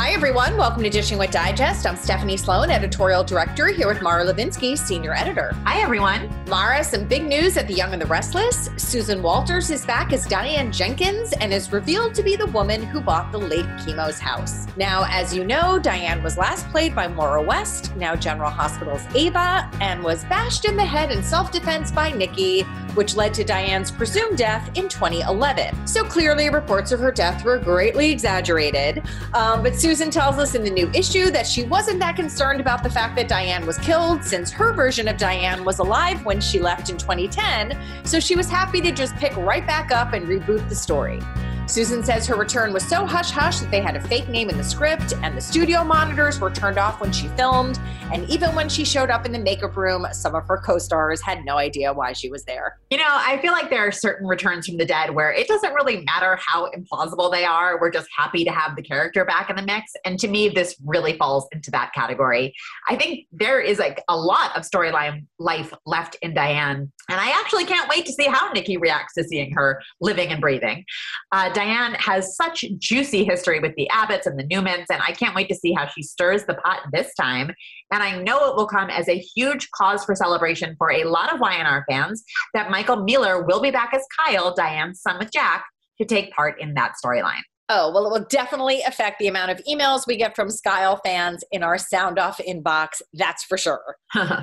Hi, everyone. Welcome to Dishing with Digest. I'm Stephanie Sloan, editorial director, here with Mara Levinsky, senior editor. Hi, everyone. Mara, some big news at The Young and the Restless. Susan Walters is back as Diane Jenkins and is revealed to be the woman who bought the late Chemo's house. Now, as you know, Diane was last played by Maura West, now General Hospital's Ava, and was bashed in the head in self-defense by Nikki, which led to Diane's presumed death in 2011. So clearly, reports of her death were greatly exaggerated. But Susan tells us in the new issue that she wasn't that concerned about the fact that Diane was killed, since her version of Diane was alive when she left in 2010, so she was happy to just pick right back up and reboot the story. Susan says her return was so hush-hush that they had a fake name in the script, and the studio monitors were turned off when she filmed, and even when she showed up in the makeup room, some of her co-stars had no idea why she was there. You know, I feel like there are certain returns from the dead where it doesn't really matter how implausible they are. We're just happy to have the character back in the mix, and to me, this really falls into that category. I think there is like a lot of storyline life left in Diane, and I actually can't wait to see how Nikki reacts to seeing her living and breathing. Diane has such juicy history with the Abbotts and the Newmans, and I can't wait to see how she stirs the pot this time. And I know it will come as a huge cause for celebration for a lot of YNR fans that Michael Mealor will be back as Kyle, Diane's son with Jack, to take part in that storyline. Oh, well, it will definitely affect the amount of emails we get from Skyle fans in our Sound Off inbox, that's for sure.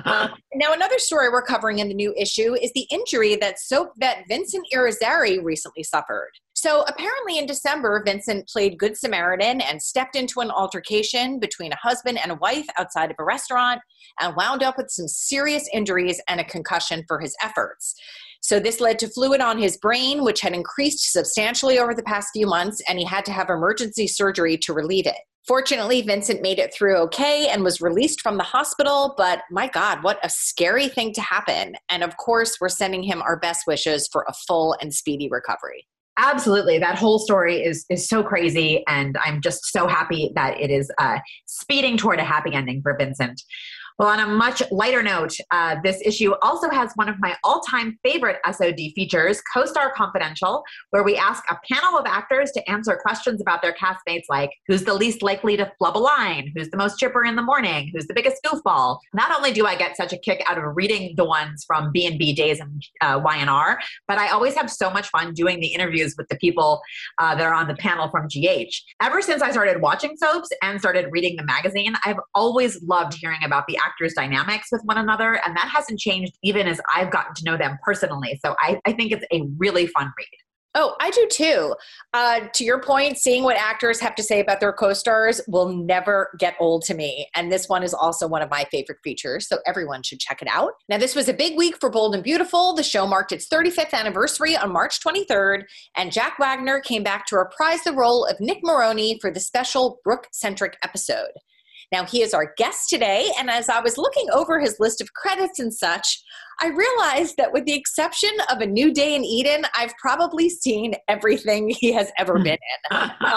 Now, another story we're covering in the new issue is the injury that soap vet Vincent Irizarry recently suffered. So apparently in December, Vincent played Good Samaritan and stepped into an altercation between a husband and a wife outside of a restaurant and wound up with some serious injuries and a concussion for his efforts. So this led to fluid on his brain, which had increased substantially over the past few months, and he had to have emergency surgery to relieve it. Fortunately, Vincent made it through okay and was released from the hospital, but my God, what a scary thing to happen. And of course, we're sending him our best wishes for a full and speedy recovery. Absolutely. That whole story is so crazy, and I'm just so happy that it is speeding toward a happy ending for Vincent. Well, on a much lighter note, this issue also has one of my all-time favorite SOD features, Co-Star Confidential, where we ask a panel of actors to answer questions about their castmates like, who's the least likely to flub a line? Who's the most chipper in the morning? Who's the biggest goofball? Not only do I get such a kick out of reading the ones from B&B Days and YNR, but I always have so much fun doing the interviews with the people that are on the panel from GH. Ever since I started watching soaps and started reading the magazine, I've always loved hearing about the actors' dynamics with one another, and that hasn't changed even as I've gotten to know them personally. So I think it's a really fun read. Oh, I do too. To your point, seeing what actors have to say about their co-stars will never get old to me. And this one is also one of my favorite features, so everyone should check it out. Now, this was a big week for Bold and Beautiful. The show marked its 35th anniversary on March 23rd, and Jack Wagner came back to reprise the role of Nick Maroney for the special Brooke-centric episode. Now, he is our guest today, and as I was looking over his list of credits and such, I realized that with the exception of A New Day in Eden, I've probably seen everything he has ever been in.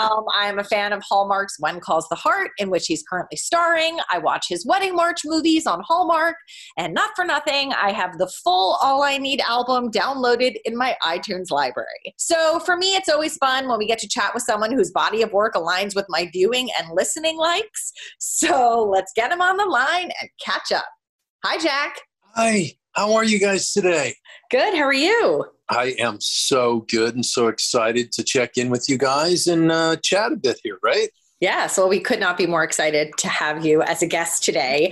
I am a fan of Hallmark's One Calls the Heart, in which he's currently starring. I watch his Wedding March movies on Hallmark, and not for nothing, I have the full All I Need album downloaded in my iTunes library. So for me, it's always fun when we get to chat with someone whose body of work aligns with my viewing and listening likes. So let's get him on the line and catch up. Hi, Jack. Hi. How are you guys today? Good. How are you? I am so good and so excited to check in with you guys and chat a bit here, right? Yeah, so we could not be more excited to have you as a guest today.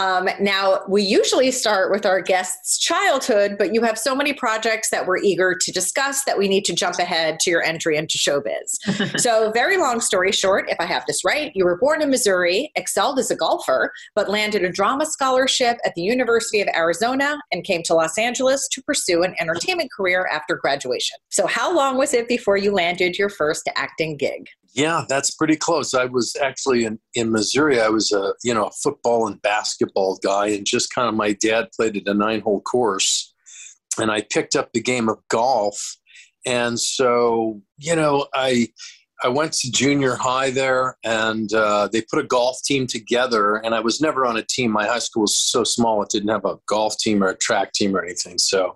Now, we usually start with our guest's childhood, but you have so many projects that we're eager to discuss that we need to jump ahead to your entry into showbiz. So very long story short, if I have this right, you were born in Missouri, excelled as a golfer, but landed a drama scholarship at the University of Arizona and came to Los Angeles to pursue an entertainment career after graduation. So how long was it before you landed your first acting gig? Yeah, that's pretty close. I was actually in Missouri. I was a football and basketball guy, and just kind of my dad played at a 9-hole course, and I picked up the game of golf. And so, I went to junior high there, and they put a golf team together, and I was never on a team. My high school was so small, it didn't have a golf team or a track team or anything. So,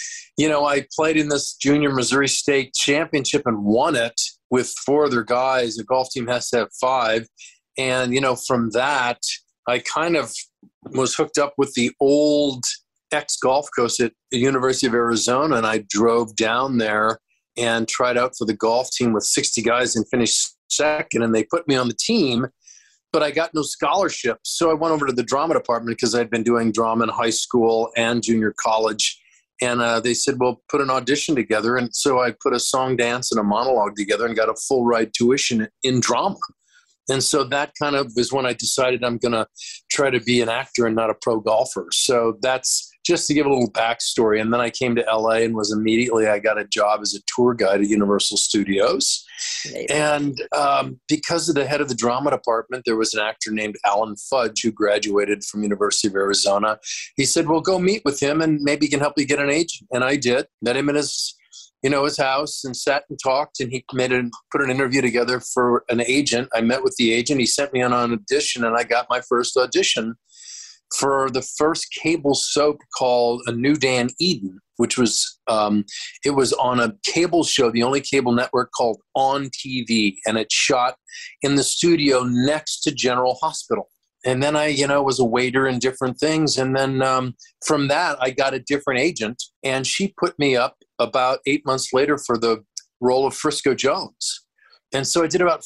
I played in this junior Missouri State championship and won it with 4 other guys. A golf team has to have 5. And, from that, I kind of was hooked up with the old ex-Gulf Coast at the University of Arizona, and I drove down there and tried out for the golf team with 60 guys and finished second, and they put me on the team, but I got no scholarship. So I went over to the drama department because I'd been doing drama in high school and junior college, and they said, well, put an audition together. And so I put a song, dance, and a monologue together and got a full ride tuition in drama. And so that kind of is when I decided I'm going to try to be an actor and not a pro golfer. So that's just to give a little backstory. And then I came to LA and I got a job as a tour guide at Universal Studios. Amazing. And because of the head of the drama department, there was an actor named Alan Fudge who graduated from University of Arizona. He said, well, go meet with him and maybe he can help you get an agent. And I did. Met him in his house and sat and talked, and he put an interview together for an agent. I met with the agent. He sent me on an audition, and I got my first audition for the first cable soap called A New Day in Eden, which was, it was on a cable show, the only cable network called On TV, and it shot in the studio next to General Hospital. And then I, was a waiter in different things. And then from that, I got a different agent, and she put me up about 8 months later for the role of Frisco Jones. And so I did about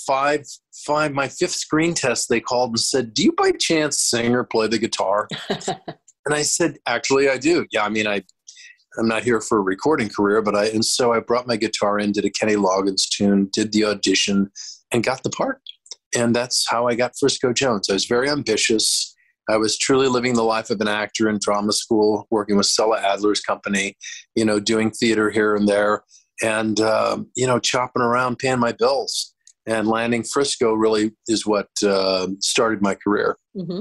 my fifth screen test, they called and said, do you by chance sing or play the guitar? And I said, actually, I do. Yeah, I mean, I'm not here for a recording career, and so I brought my guitar in, did a Kenny Loggins tune, did the audition, and got the part. And that's how I got Frisco Jones. I was very ambitious. I was truly living the life of an actor in drama school, working with Stella Adler's company, doing theater here and there, and, chopping around, paying my bills. And landing Frisco really is what started my career. Mm-hmm.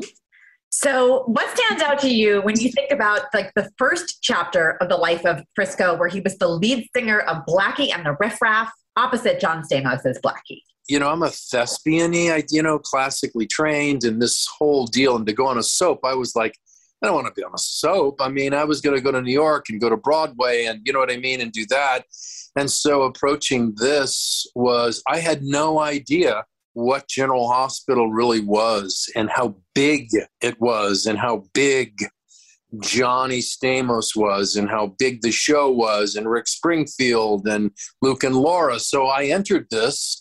So what stands out to you when you think about the first chapter of the life of Frisco, where he was the lead singer of Blackie and the Riff Raff opposite John Stamos as Blackie? I'm a thespian-y, classically trained and this whole deal. And to go on a soap, I was like, I don't want to be on a soap. I mean, I was going to go to New York and go to Broadway and and do that. And so approaching this I had no idea what General Hospital really was and how big it was and how big Johnny Stamos was and how big the show was and Rick Springfield and Luke and Laura. So I entered this,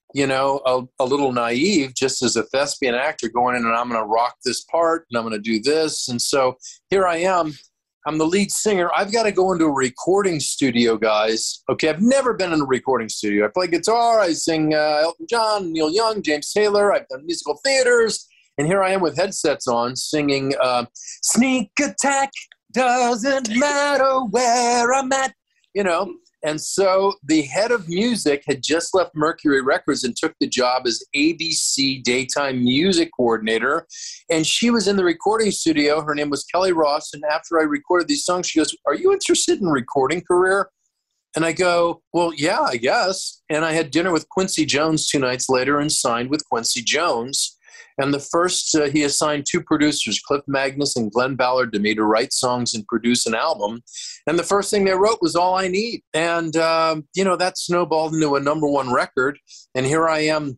a little naive, just as a thespian actor going in and I'm going to rock this part and I'm going to do this. And so here I am. I'm the lead singer. I've got to go into a recording studio, guys. Okay, I've never been in a recording studio. I play guitar. I sing Elton John, Neil Young, James Taylor. I've done musical theaters. And here I am with headsets on singing Sneak Attack, doesn't matter where I'm at, And so the head of music had just left Mercury Records and took the job as ABC daytime music coordinator. And she was in the recording studio. Her name was Kelly Ross. And after I recorded these songs, she goes, are you interested in a recording career? And I go, well, yeah, I guess. And I had dinner with Quincy Jones 2 nights later and signed with Quincy Jones. And the first, he assigned 2 producers, Cliff Magnus and Glenn Ballard, to me to write songs and produce an album. And the first thing they wrote was All I Need. And, that snowballed into a #1 record. And here I am,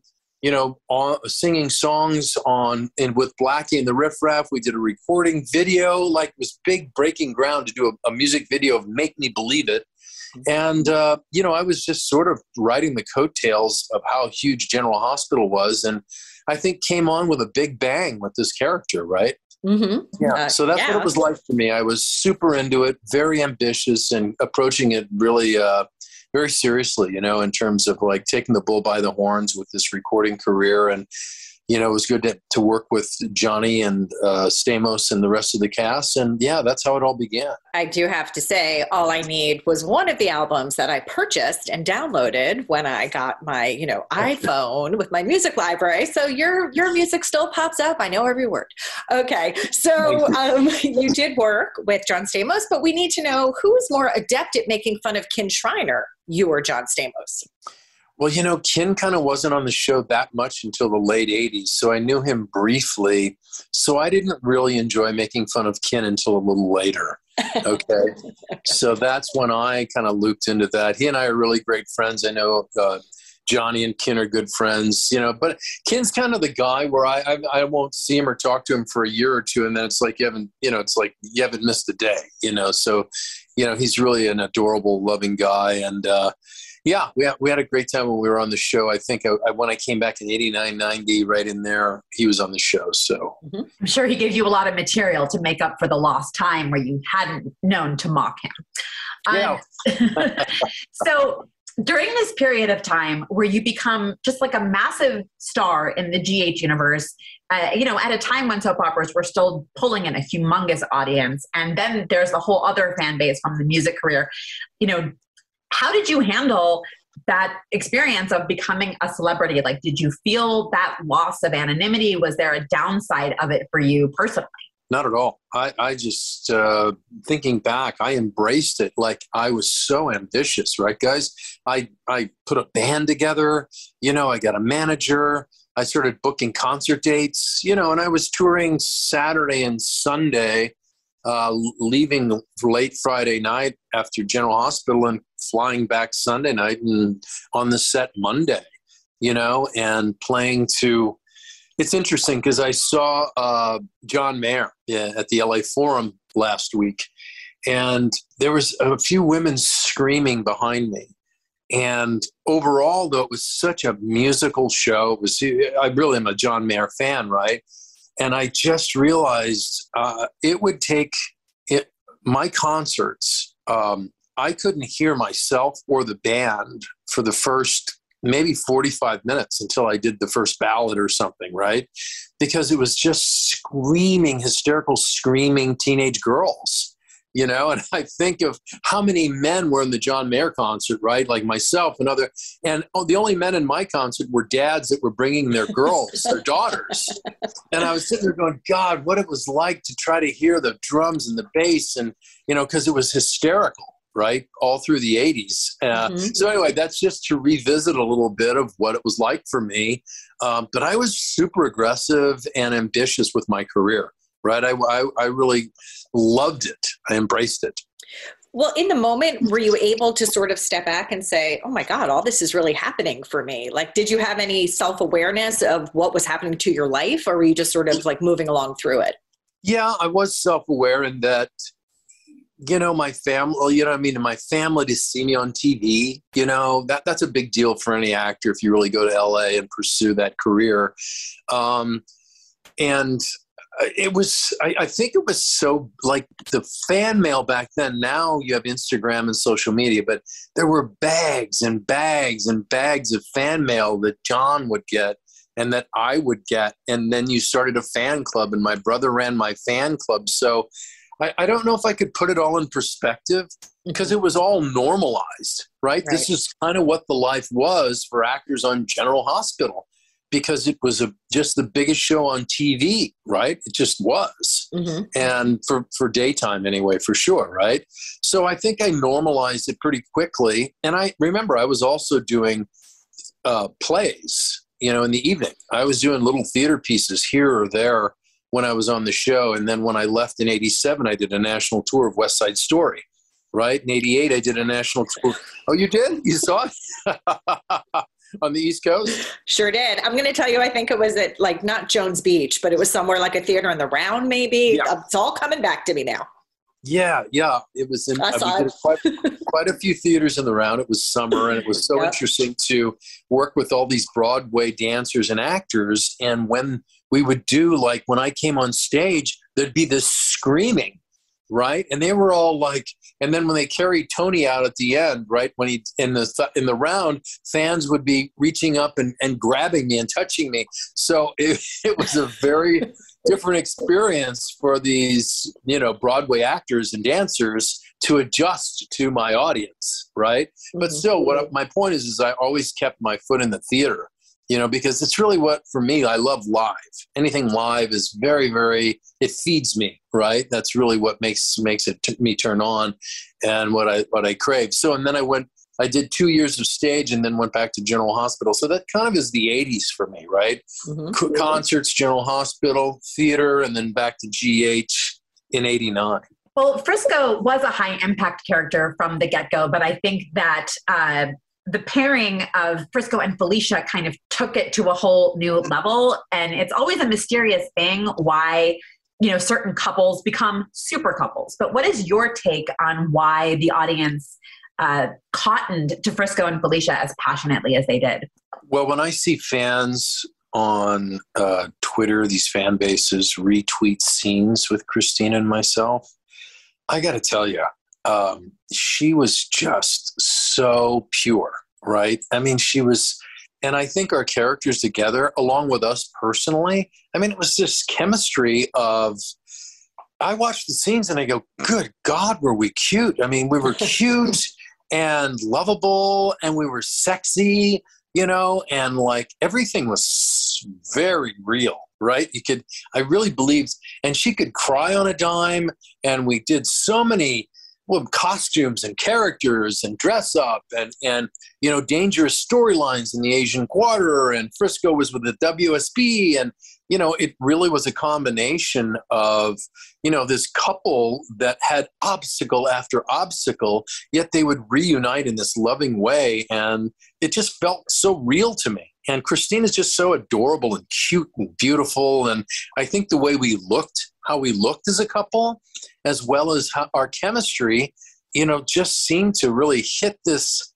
singing songs with Blackie and the Riff Raff. We did a recording video, it was big breaking ground to do a music video of Make Me Believe It. And, I was just sort of riding the coattails of how huge General Hospital was. And I think came on with a big bang with this character, right? Mm-hmm. Yeah. So that's what it was like for me. I was super into it, very ambitious, and approaching it really very seriously, in terms of taking the bull by the horns with this recording career. And, it was good to work with Johnny and Stamos and the rest of the cast. And yeah, that's how it all began. I do have to say, All I Need was one of the albums that I purchased and downloaded when I got my, iPhone with my music library. So your music still pops up. I know every word. Okay. So you did work with John Stamos, but we need to know who is more adept at making fun of Kin Shriner, you or John Stamos? Well, Kin kind of wasn't on the show that much until the late 80s, so I knew him briefly. So I didn't really enjoy making fun of Kin until a little later. Okay. So that's when I kind of looped into that. He and I are really great friends. I know Johnny and Ken are good friends, but Ken's kind of the guy where I won't see him or talk to him for a year or two. And then it's like, it's like you haven't missed a day, so, he's really an adorable, loving guy. And, yeah, we had a great time when we were on the show. I think when I came back in 89, 90, right in there, he was on the show. So I'm sure he gave you a lot of material to make up for the lost time where you hadn't known to mock him. Yeah. So during this period of time where you become just like a massive star in the GH universe, at a time when soap operas were still pulling in a humongous audience, and then there's the whole other fan base from the music career, how did you handle that experience of becoming a celebrity? Like, did you feel that loss of anonymity? Was there a downside of it for you personally? Not at all. I just, thinking back, I embraced it. Like, I was so ambitious, right, guys? I put a band together, I got a manager. I started booking concert dates, and I was touring Saturday and Sunday, leaving late Friday night after General Hospital and flying back Sunday night and on the set Monday, and playing to. It's interesting because I saw John Mayer at the LA Forum last week, and there was a few women screaming behind me. And overall, though, it was such a musical show. I really am a John Mayer fan, right? And I just realized it would take my concerts. I couldn't hear myself or the band for the first maybe 45 minutes until I did the first ballad or something, right? Because it was just screaming, hysterical, screaming teenage girls, and I think of how many men were in the John Mayer concert, right? Like myself and the only men in my concert were dads that were bringing their girls, their daughters. And I was sitting there going, God, what it was like to try to hear the drums and the bass and, because it was hysterical. Right, all through the 80s. So anyway, that's just to revisit a little bit of what it was like for me. But I was super aggressive and ambitious with my career. Right, I really loved it. I embraced it. Well, in the moment, were you able to sort of step back and say, "Oh my God, all this is really happening for me"? Like, did you have any self-awareness of what was happening to your life, or were you just sort of like moving along through it? Yeah, I was self-aware in that. My family, my family to see me on TV, that's a big deal for any actor if you really go to LA and pursue that career. And it was, I think it was so like the fan mail back then. Now you have Instagram and social media, but there were bags and bags and bags of fan mail that John would get and that I would get. And then you started a fan club and my brother ran my fan club. So I don't know if I could put it all in perspective because it was all normalized, right? This is kind of what the life was for actors on General Hospital because it was just the biggest show on TV, right? It just was. And for daytime anyway, for sure, right? So I think I normalized it pretty quickly. And I remember I was also doing plays, in the evening. I was doing little theater pieces here or there when I was on the show. And then when I left in 87, I did a national tour of West Side Story, right? In 88, I did a national tour. Oh, you did? You saw it? On the East Coast? Sure did. I'm going to tell you, I think it was at not Jones Beach, but it was somewhere like a theater in the Round, maybe. Yeah. It's all coming back to me now. Yeah. It was in quite a few theaters in the Round. It was summer, and it was so interesting to work with all these Broadway dancers and actors. And when we would do, when I came on stage, there'd be this screaming, right? And they were all and then when they carried Tony out at the end, right, when he in the Round, fans would be reaching up and grabbing me and touching me. So it was a very different experience for these, Broadway actors and dancers to adjust to my audience, right? But still, my point is I always kept my foot in the theater, because it's really what, for me, I love live. Anything live is very, very, it feeds me, right? That's really what makes it me turn on and what I crave. So, and then I did 2 years of stage and then went back to General Hospital. So that kind of is the 80s for me, right? Concerts, General Hospital, theater, and then back to GH in 89. Well, Frisco was a high impact character from the get-go, but I think that the pairing of Frisco and Felicia kind of took it to a whole new level. And it's always a mysterious thing why, certain couples become super couples. But what is your take on why the audience cottoned to Frisco and Felicia as passionately as they did? Well, when I see fans on Twitter, these fan bases retweet scenes with Christina and myself, I got to tell you, she was just so pure, right? I mean, and I think our characters together, along with us personally, I mean, it was this chemistry of, I watched the scenes and I go, good God, were we cute? I mean, we were cute and lovable and we were sexy, and like everything was very real, right? I really believed, and she could cry on a dime, and we did so many costumes and characters and dress up and dangerous storylines in the Asian Quarter, and Frisco was with the WSB, and it really was a combination of this couple that had obstacle after obstacle, yet they would reunite in this loving way, and it just felt so real to me. And Christina's just so adorable and cute and beautiful, and I think the way how we looked as a couple, as well as how our chemistry, just seemed to really hit this,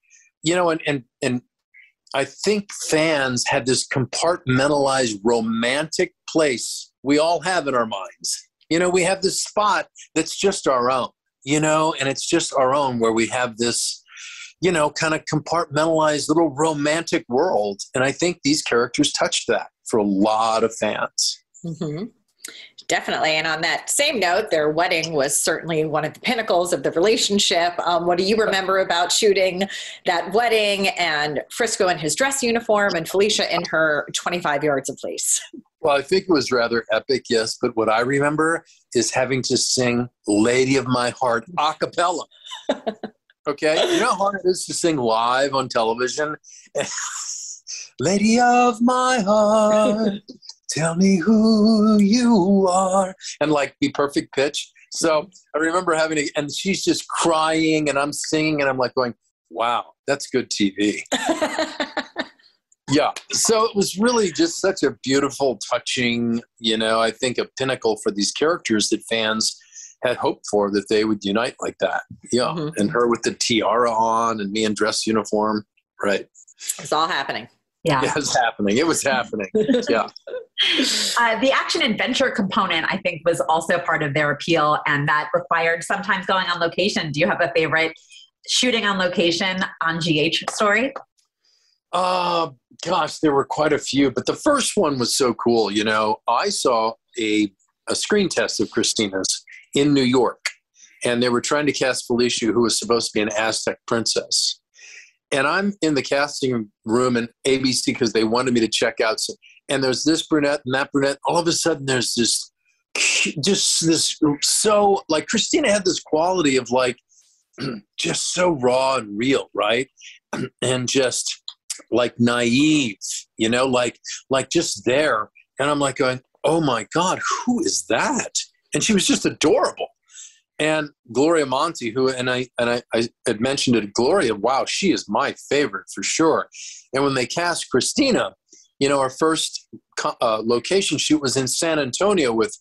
and I think fans had this compartmentalized romantic place we all have in our minds. We have this spot that's just our own, and it's just our own where we have this, kind of compartmentalized little romantic world. And I think these characters touched that for a lot of fans. Mm-hmm. Definitely. And on that same note, their wedding was certainly one of the pinnacles of the relationship. What do you remember about shooting that wedding, and Frisco in his dress uniform and Felicia in her 25 yards of lace? Well, I think it was rather epic, yes. But what I remember is having to sing Lady of My Heart a cappella. Okay? You know how hard it is to sing live on television? Lady of my heart, tell me who you are, and like be perfect pitch. So I remember and she's just crying and I'm singing and I'm like going, wow, that's good TV. Yeah. So it was really just such a beautiful, touching, I think a pinnacle for these characters that fans had hoped for, that they would unite like that. Yeah. Mm-hmm. And her with the tiara on and me in dress uniform. Right. It's all happening. Yeah. It was happening. It was happening. Yeah. The action adventure component, I think, was also part of their appeal, and that required sometimes going on location. Do you have a favorite shooting on location on GH story? Gosh, there were quite a few, but the first one was so cool. I saw a screen test of Christina's in New York, and they were trying to cast Felicia, who was supposed to be an Aztec princess. And I'm in the casting room in ABC because they wanted me to check out. And there's this brunette and that brunette. All of a sudden, there's this, so like Christina had this quality of like, just so raw and real, right? And just like naive, like just there. And I'm like going, oh my God, who is that? And she was just adorable. And Gloria Monty, I had mentioned it, Gloria, wow, she is my favorite for sure. And when they cast Christina, our first location shoot was in San Antonio with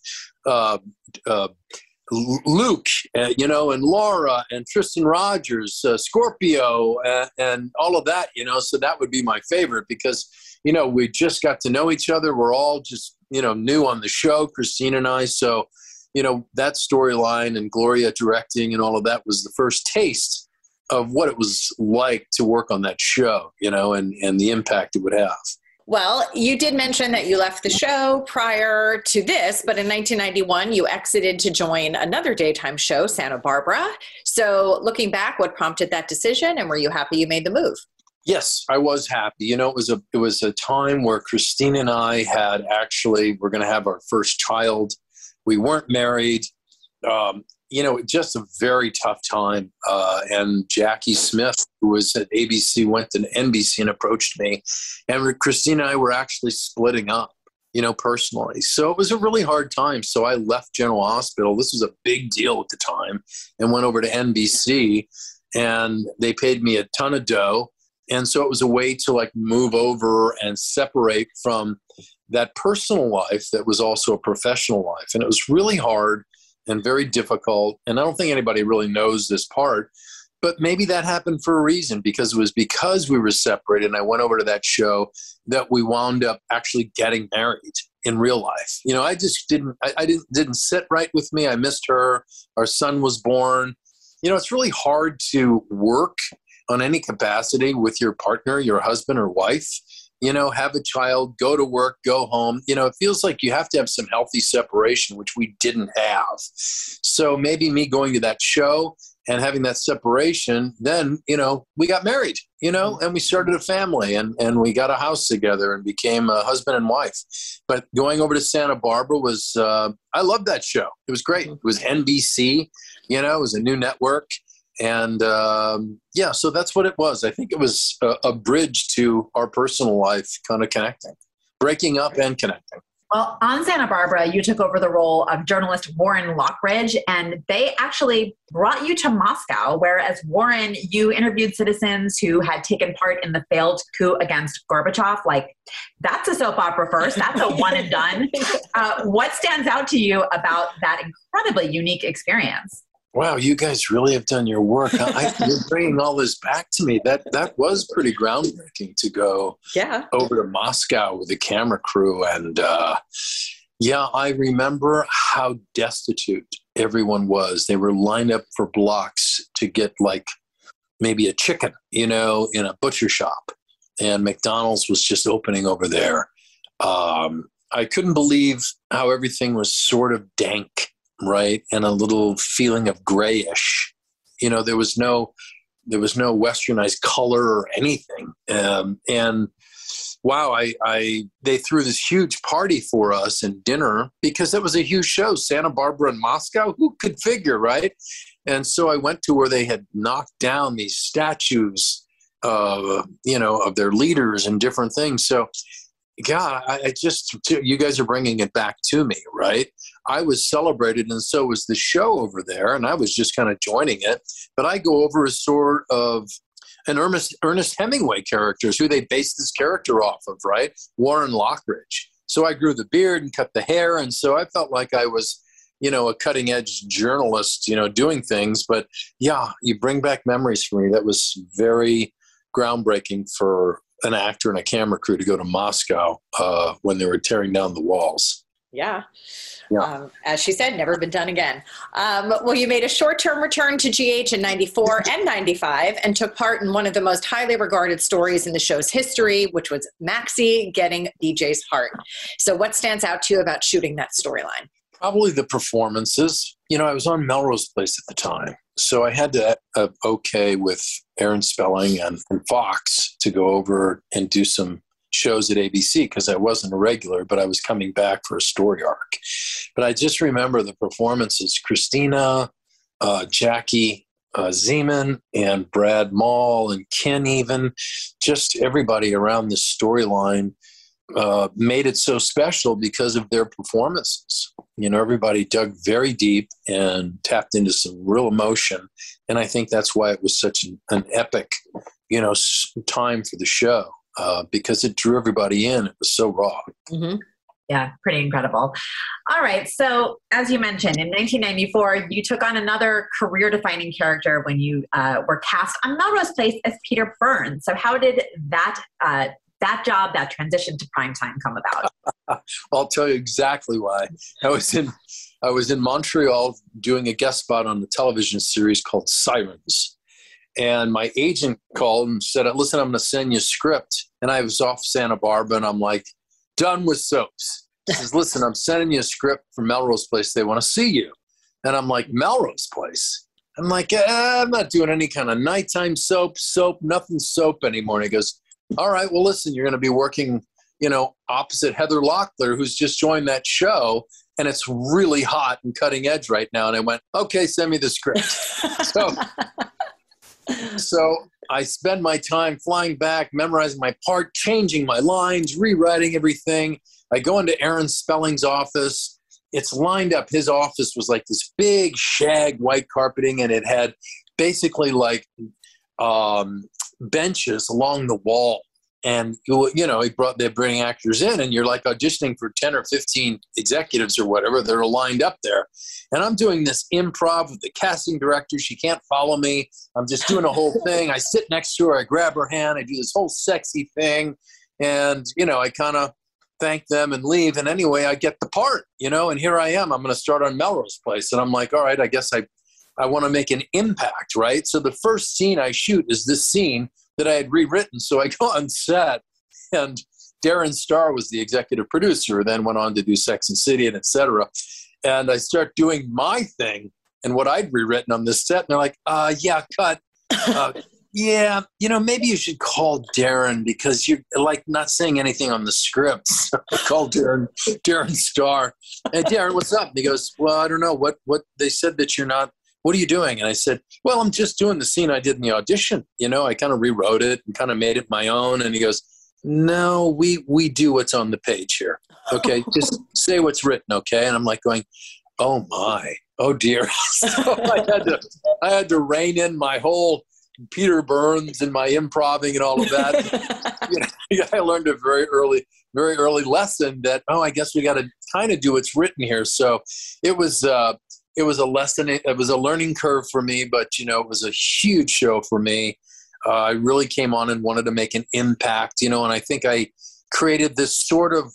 Luke, and Laura and Tristan Rogers, Scorpio, and all of that, so that would be my favorite because, we just got to know each other. We're all just, new on the show, Christina and I. So, that storyline and Gloria directing and all of that was the first taste of what it was like to work on that show, and the impact it would have. Well, you did mention that you left the show prior to this, but in 1991, you exited to join another daytime show, Santa Barbara. So looking back, what prompted that decision, and were you happy you made the move? Yes, I was happy. It was a time where Christina and I we're going to have our first child. We weren't married. Just a very tough time. And Jackie Smith, who was at ABC, went to NBC and approached me. And Christina and I were actually splitting up, personally. So it was a really hard time. So I left General Hospital. This was a big deal at the time, and went over to NBC. And they paid me a ton of dough. And so it was a way to like move over and separate from that personal life that was also a professional life. And it was really hard and very difficult. And I don't think anybody really knows this part, but maybe that happened for a reason, because it was because we were separated and I went over to that show that we wound up actually getting married in real life. You know, I just didn't sit right with me. I missed her. Our son was born. You know, it's really hard to work on any capacity with your partner, your husband or wife, you know, have a child, go to work, go home. You know, it feels like you have to have some healthy separation, which we didn't have. So maybe me going to that show and having that separation, then, you know, we got married, you know, and we started a family and we got a house together and became a husband and wife. But going over to Santa Barbara was, I loved that show. It was great. It was NBC, you know, it was a new network. And yeah, so that's what it was. I think it was a bridge to our personal life, kind of connecting, breaking up and connecting. Well, on Santa Barbara, you took over the role of journalist Warren Lockridge, and they actually brought you to Moscow, where as Warren, you interviewed citizens who had taken part in the failed coup against Gorbachev. Like, that's a soap opera first. That's a one and done. What stands out to you about that incredibly unique experience? Wow, you guys really have done your work. You're bringing all this back to me. That was pretty groundbreaking to go over to Moscow with the camera crew. And yeah, I remember how destitute everyone was. They were lined up for blocks to get like maybe a chicken, you know, in a butcher shop. And McDonald's was just opening over there. I couldn't believe how everything was sort of dank. Right. And a little feeling of grayish, you know, there was no westernized color or anything. And wow, they threw this huge party for us and dinner because it was a huge show, Santa Barbara and Moscow. Who could figure, right? And so I went to where they had knocked down these statues, you know, of their leaders and different things. So God, you guys are bringing it back to me, right? I was celebrated and so was the show over there, and I was just kind of joining it. But I go over as sort of an Ernest Hemingway characters who they based this character off of, right? Warren Lockridge. So I grew the beard and cut the hair, and so I felt like I was, you know, a cutting edge journalist, you know, doing things. But yeah, you bring back memories for me. That was very groundbreaking for an actor and a camera crew to go to Moscow when they were tearing down the walls. Yeah. As she said, never been done again. Well, you made a short-term return to GH in 94 and 95 and took part in one of the most highly regarded stories in the show's history, which was Maxie getting BJ's heart. So what stands out to you about shooting that storyline? Probably the performances. You know, I was on Melrose Place at the time. So I had to okay with Aaron Spelling and Fox to go over and do some shows at ABC because I wasn't a regular, but I was coming back for a story arc. But I just remember the performances, Christina, Jackie Zeman, and Brad Mall, and Ken even, just everybody around the storyline made it so special because of their performances. You know, everybody dug very deep and tapped into some real emotion. And I think that's why it was such an epic, you know, time for the show. Because it drew everybody in. It was so raw. Mm-hmm. Yeah, pretty incredible. All right. So as you mentioned, in 1994, you took on another career-defining character when you were cast on Melrose Place as Peter Burns. So how did that job, that transition to primetime come about? I'll tell you exactly why. I was in Montreal doing a guest spot on the television series called Sirens. And my agent called and said, listen, I'm going to send you a script. And I was off Santa Barbara, and I'm like, done with soaps. He says, listen, I'm sending you a script from Melrose Place. They want to see you. And I'm like, Melrose Place? I'm like, I'm not doing any kind of nighttime soap, nothing soap anymore. And he goes, all right, well, listen, you're going to be working, you know, opposite Heather Locklear, who's just joined that show. And it's really hot and cutting edge right now. And I went, okay, send me the script. So I spend my time flying back, memorizing my part, changing my lines, rewriting everything. I go into Aaron Spelling's office. It's lined up. His office was like this big shag white carpeting, and it had basically like benches along the wall. And, they bring actors in and you're like auditioning for 10 or 15 executives or whatever that are lined up there. And I'm doing this improv with the casting director. She can't follow me. I'm just doing a whole thing. I sit next to her. I grab her hand. I do this whole sexy thing. And, I kind of thank them and leave. And anyway, I get the part, and here I am. I'm going to start on Melrose Place. And I'm like, all right, I guess I want to make an impact, right? So the first scene I shoot is this scene that I had rewritten. So I go on set, and Darren Star was the executive producer, then went on to do Sex and City and et cetera. And I start doing my thing and what I'd rewritten on this set. And they're like, yeah, cut. Yeah, maybe you should call Darren because you're like not saying anything on the script. So I called Darren Star. Hey, Darren, what's up? And he goes, well, I don't know. What they said that you're not. What are you doing? And I said, well, I'm just doing the scene I did in the audition. I kind of rewrote it and kind of made it my own. And he goes, no, we do what's on the page here. Okay, just say what's written, okay? And I'm like going, oh my, oh dear. So I had to rein in my whole Peter Burns and my improving and all of that. I learned a very early lesson that, I guess we got to kind of do what's written here. So it was a lesson. It was a learning curve for me, but it was a huge show for me. I really came on and wanted to make an impact, and I think I created this sort of,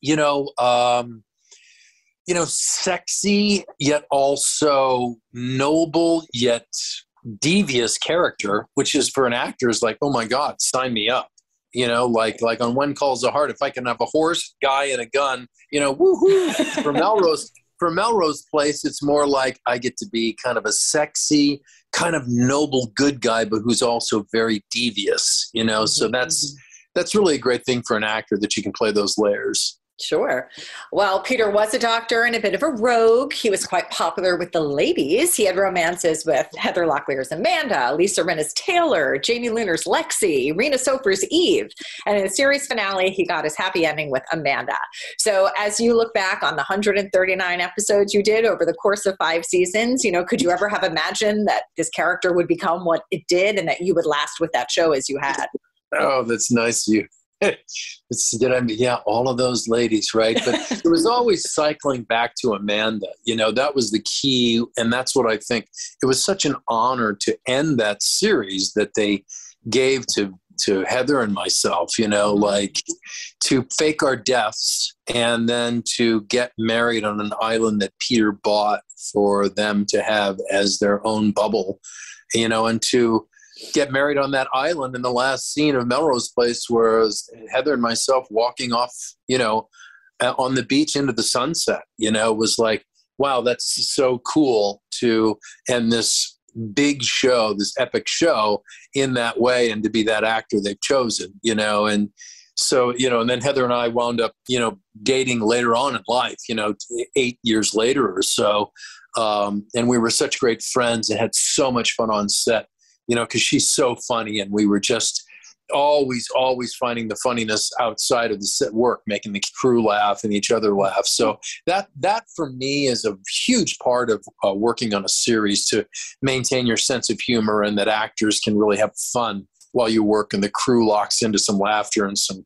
sexy yet also noble yet devious character, which is for an actor is like, oh my God, sign me up. Like on When Calls the Heart, if I can have a horse, guy, and a gun, woohoo. For Melrose Place, it's more like I get to be kind of a sexy, kind of noble good guy, but who's also very devious, So that's really a great thing for an actor that you can play those layers. Sure. Well, Peter was a doctor and a bit of a rogue. He was quite popular with the ladies. He had romances with Heather Locklear's Amanda, Lisa Rinna's Taylor, Jamie Luner's Lexi, Rena Sofer's Eve. And in the series finale, he got his happy ending with Amanda. So as you look back on the 139 episodes you did over the course of 5 seasons, could you ever have imagined that this character would become what it did and that you would last with that show as you had? Oh, that's nice of you. All of those ladies, right? But it was always cycling back to Amanda. That was the key, and that's what I think. It was such an honor to end that series that they gave to Heather and myself. Like to fake our deaths and then to get married on an island that Peter bought for them to have as their own bubble. And to get married on that island in the last scene of Melrose Place was Heather and myself walking off, on the beach into the sunset, was like, wow, that's so cool to end this big show, this epic show in that way and to be that actor they've chosen, and so, and then Heather and I wound up, dating later on in life, 8 years later or so. And we were such great friends and had so much fun on set. Because she's so funny, and we were just always finding the funniness outside of the set work, making the crew laugh and each other laugh. So that for me is a huge part of working on a series, to maintain your sense of humor and that actors can really have fun while you work, and the crew locks into some laughter and some,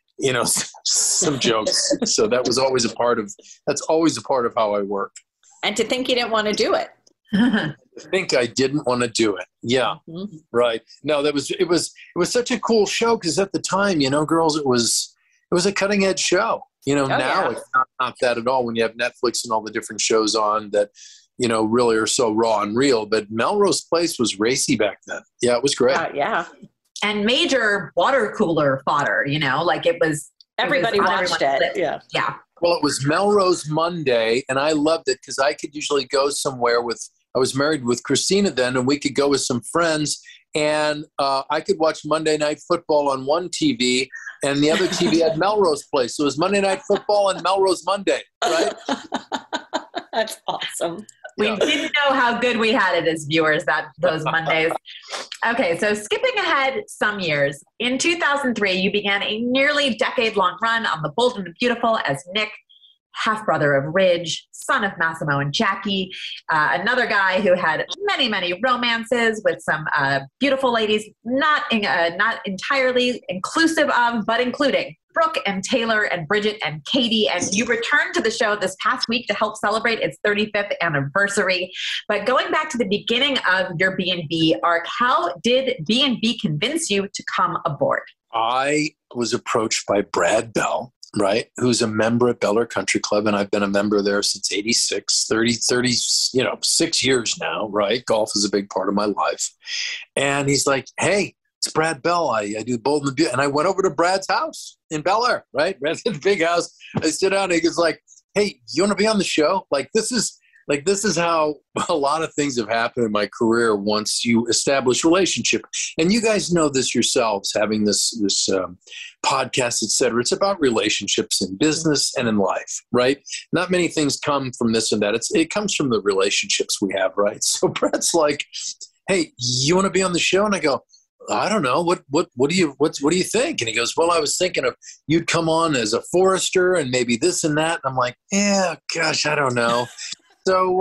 some jokes. So that's always a part of how I work. And to think you didn't want to do it. I think I didn't want to do it. Yeah. Mm-hmm. Right. No, it was such a cool show because at the time, girls, it was a cutting edge show. Now it's not that at all when you have Netflix and all the different shows on that, really are so raw and real. But Melrose Place was racy back then. Yeah, it was great. Yeah. And major water cooler fodder, like it was. Everybody watched it. Yeah. Yeah. Well, it was Melrose Monday, and I loved it because I could usually go somewhere I was married with Christina then, and we could go with some friends, and I could watch Monday Night Football on one TV, and the other TV had Melrose Place. So it was Monday Night Football and Melrose Monday, right? That's awesome. We didn't know how good we had it as viewers those Mondays. Okay, so skipping ahead some years, in 2003, you began a nearly decade-long run on The Bold and the Beautiful as Nick. half-brother of Ridge, son of Massimo and Jackie, another guy who had many, many romances with some beautiful ladies, not entirely inclusive of, but including Brooke and Taylor and Bridget and Katie. And you returned to the show this past week to help celebrate its 35th anniversary. But going back to the beginning of your B&B arc, how did B&B convince you to come aboard? I was approached by Brad Bell, right, who's a member at Bel Air Country Club, and I've been a member there since 86, 6 years now, right? Golf is a big part of my life. And he's like, hey, it's Brad Bell. I do Bold and the Beautiful. And I went over to Brad's house in Bel Air, right? Brad's in the big house. I sit down and he goes like, hey, you want to be on the show? This is how a lot of things have happened in my career once you establish relationship. And you guys know this yourselves, having this podcast, et cetera. It's about relationships in business and in life, right? Not many things come from this and that. It comes from the relationships we have, right? So Brad's like, hey, you want to be on the show? And I go, I don't know. What do you think? And he goes, well, I was thinking of you'd come on as a forester and maybe this and that. And I'm like, yeah, gosh, I don't know. So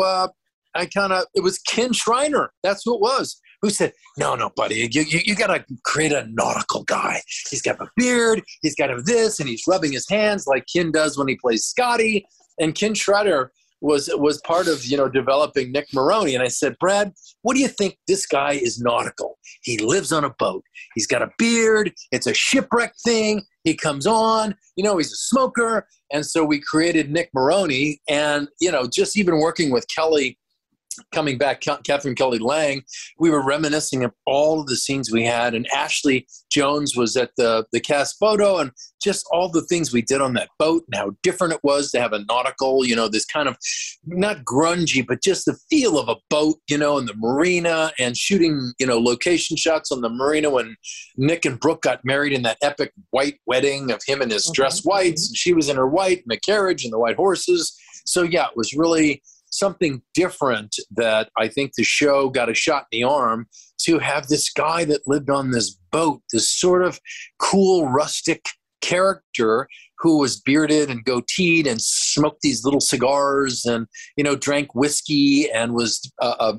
it was Ken Schreiner. That's who it was, who said, no, buddy, you got to create a nautical guy. He's got a beard. He's got this, and he's rubbing his hands like Ken does when he plays Scotty. And Ken Schreiner was part of, developing Nick Maroney. And I said, Brad, what do you think? This guy is nautical. He lives on a boat. He's got a beard. It's a shipwreck thing. He comes on, he's a smoker. And so we created Nick Maroney. And, just even working with Kelly, coming back, Catherine Kelly Lang, we were reminiscing of all of the scenes we had. And Ashley Jones was at the cast photo, and just all the things we did on that boat and how different it was to have a nautical, this kind of not grungy, but just the feel of a boat, in the marina, and shooting, location shots on the marina when Nick and Brooke got married in that epic white wedding of him in his dress whites, and she was in her white, and the carriage and the white horses. So yeah, it was really something different that I think the show got a shot in the arm to have this guy that lived on this boat, this sort of cool, rustic character who was bearded and goateed and smoked these little cigars and, drank whiskey and was, a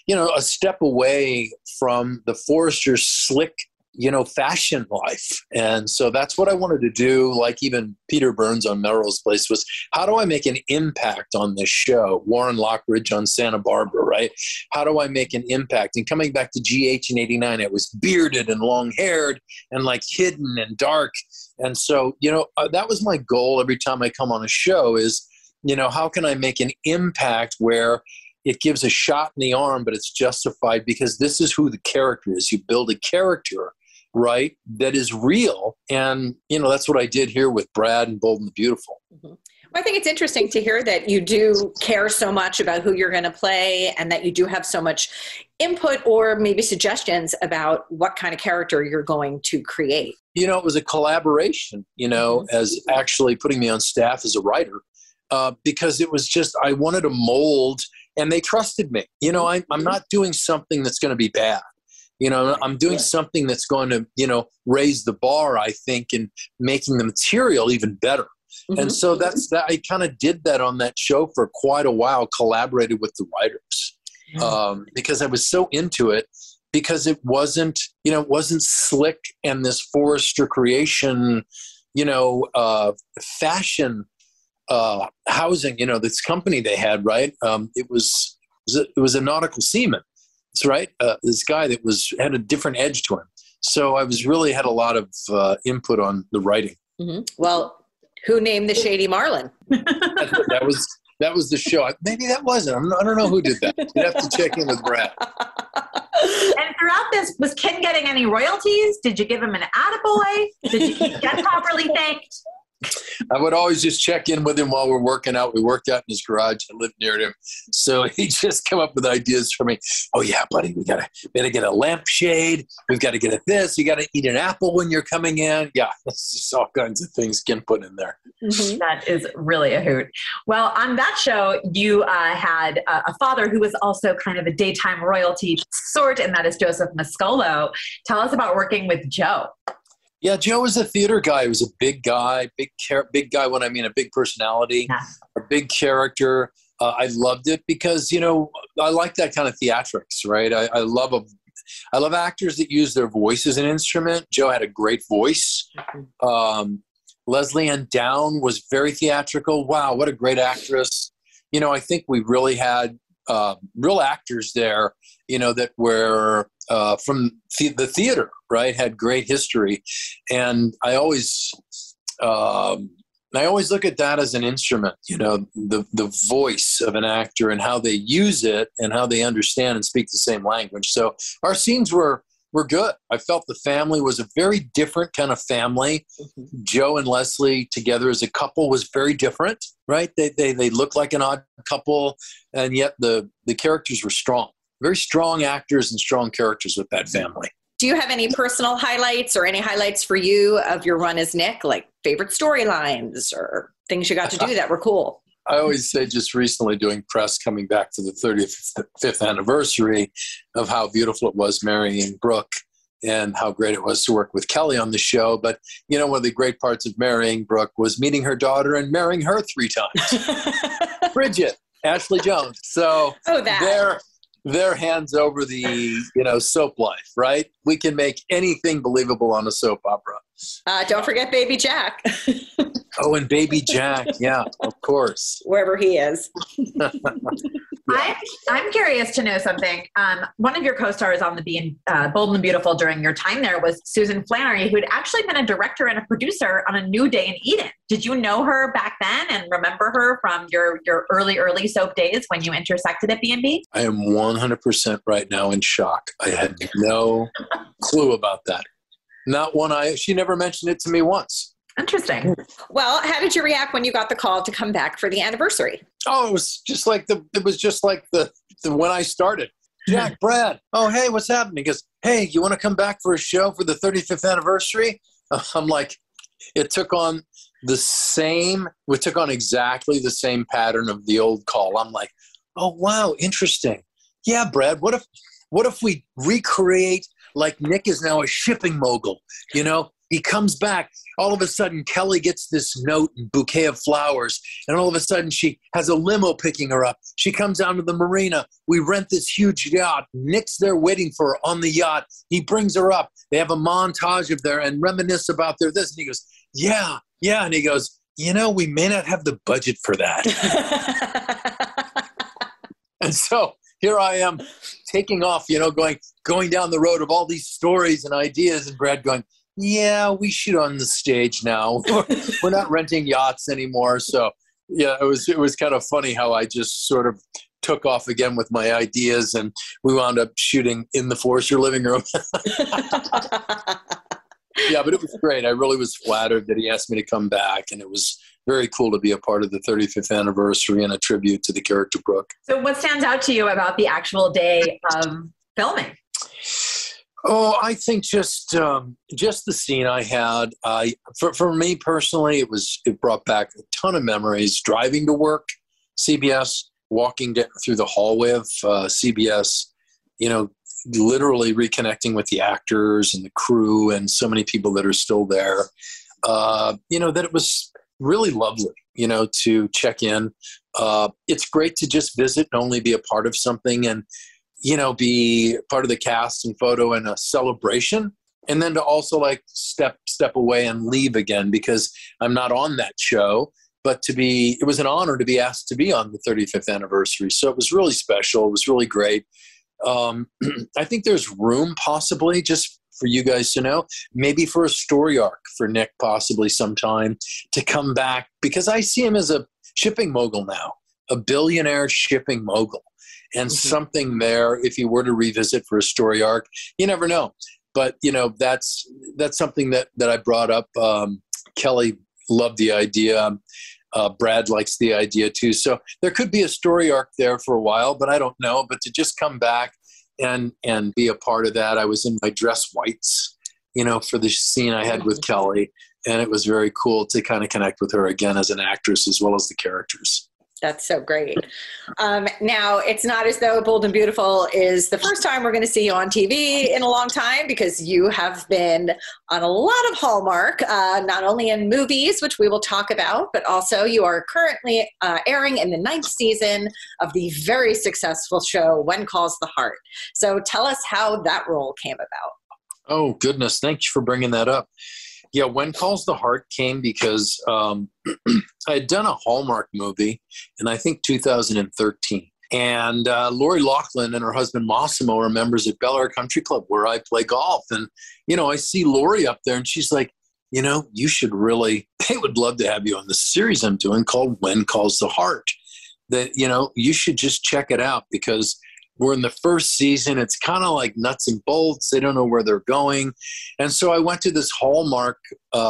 step away from the Forrester's slick, fashion life. And so that's what I wanted to do. Like even Peter Burns on Melrose Place was, how do I make an impact on this show? Warren Lockridge on Santa Barbara, right? How do I make an impact? And coming back to GH in 89, I was bearded and long haired and like hidden and dark. And so, that was my goal every time I come on a show is, how can I make an impact where it gives a shot in the arm, but it's justified because this is who the character is. You build a character, right, that is real. And, that's what I did here with Brad and Bold and the Beautiful. Mm-hmm. Well, I think it's interesting to hear that you do care so much about who you're going to play and that you do have so much input or maybe suggestions about what kind of character you're going to create. It was a collaboration, as actually putting me on staff as a writer, because it was just, I wanted to mold and they trusted me. I'm not doing something that's going to be bad. I'm doing something that's going to, raise the bar, I think, and making the material even better. Mm-hmm. And so that's that. I kind of did that on that show for quite a while, collaborated with the writers, because I was so into it, because it wasn't slick and this Forrester creation, fashion housing, this company they had, right? It was a nautical seaman. That's right. This guy that had a different edge to him. So I had a lot of input on the writing. Mm-hmm. Well, who named the Shady Marlin? that was the show. Maybe that wasn't. I don't know who did that. You'd have to check in with Brad. And throughout this, was Ken getting any royalties? Did you give him an attaboy? Did you get properly thanked? I would always just check in with him while we're working out. We worked out in his garage. I lived near him. So he'd just come up with ideas for me. Oh, yeah, buddy, we gotta get a lampshade. We've got to get this. You got to eat an apple when you're coming in. Yeah, it's just all kinds of things Ken put in there. Mm-hmm. That is really a hoot. Well, on that show, you had a father who was also kind of a daytime royalty sort, and that is Joseph Mascolo. Tell us about working with Joe. Yeah, Joe was a theater guy. He was a big guy, big guy. When I mean a big personality, Yeah. a big character. I loved it because I like that kind of theatrics, right? I love actors that use their voice as an instrument. Joe had a great voice. Leslie Ann Down was very theatrical. Wow, what a great actress! I think we really had real actors there. That were from the theater, right? Had great history, and I always look at that as an instrument. The voice of an actor and how they use it and how they understand and speak the same language. So our scenes were good. I felt the family was a very different kind of family. Mm-hmm. Joe and Leslie together as a couple was very different, right? They looked like an odd couple, and yet the characters were strong. Very strong actors and strong characters with that family. Do you have any personal highlights or any highlights for you of your run as Nick, like favorite storylines or things you got to do that were cool? I always say just recently doing press coming back to the 35th anniversary of how beautiful it was marrying Brooke and how great it was to work with Kelly on the show. But, one of the great parts of marrying Brooke was meeting her daughter and marrying her 3 times. Bridget, Ashley Jones. So their hands over the, soap life, right? We can make anything believable on a soap opera. Don't forget Baby Jack. Oh, and Baby Jack. Yeah, of course. Wherever he is. Yeah. I'm curious to know something. One of your co-stars on Bold and Beautiful during your time there was Susan Flannery, who'd actually been a director and a producer on A New Day in Eden. Did you know her back then and remember her from your early soap days when you intersected at B&B? I am 100% right now in shock. I had no clue about that. Not one she never mentioned it to me once. Interesting. Well, how did you react when you got the call to come back for the anniversary? Oh, it was just like the when I started. Jack, Brad, oh, hey, what's happening? He goes, hey, you want to come back for a show for the 35th anniversary? I'm like, we took on exactly the same pattern of the old call. I'm like, oh, wow, interesting. Yeah, Brad, what if we recreate like Nick is now a shipping mogul, He comes back. All of a sudden, Kelly gets this note and bouquet of flowers. And all of a sudden, she has a limo picking her up. She comes down to the marina. We rent this huge yacht. Nick's there waiting for her on the yacht. He brings her up. They have a montage of there and reminisce about their this. And he goes, yeah. And he goes, we may not have the budget for that. And so here I am taking off, going down the road of all these stories and ideas. And Brad going, yeah, we shoot on the stage now. We're not renting yachts anymore. So, yeah, it was kind of funny how I just sort of took off again with my ideas, and we wound up shooting in the Forrester living room. Yeah, but it was great. I really was flattered that he asked me to come back, and it was very cool to be a part of the 35th anniversary and a tribute to the character Brooke. So what stands out to you about the actual day of filming? Oh, I think just the scene I had. For me personally, it brought back a ton of memories. Driving to work, CBS, walking through the hallway of CBS, literally reconnecting with the actors and the crew and so many people that are still there. That it was really lovely, to check in. It's great to just visit and only be a part of something and be part of the cast and photo and a celebration, and then to also like step away and leave again because I'm not on that show, but it was an honor to be asked to be on the 35th anniversary. So it was really special. It was really great. I think there's room possibly just for you guys to know, maybe for a story arc for Nick, possibly sometime to come back, because I see him as a shipping mogul now, a billionaire shipping mogul. And something there, if you were to revisit for a story arc, you never know. But, that's something that I brought up. Kelly loved the idea. Brad likes the idea too. So there could be a story arc there for a while, but I don't know. But to just come back and be a part of that, I was in my dress whites, for the scene I had with Kelly. And it was very cool to kind of connect with her again as an actress as well as the characters. That's so great. Now, it's not as though Bold and Beautiful is the first time we're going to see you on TV in a long time, because you have been on a lot of Hallmark, not only in movies, which we will talk about, but also you are currently airing in the 9th season of the very successful show When Calls the Heart. So tell us how that role came about. Oh, goodness. Thank you for bringing that up. Yeah, When Calls the Heart came because I had done a Hallmark movie in, I think, 2013. And Lori Loughlin and her husband Massimo are members at Bel Air Country Club, where I play golf. And, I see Lori up there, and she's like, you should really, they would love to have you on the series I'm doing called When Calls the Heart. That, you should just check it out, because we're in the first season. It's kind of like nuts and bolts. They don't know where they're going. And so I went to this Hallmark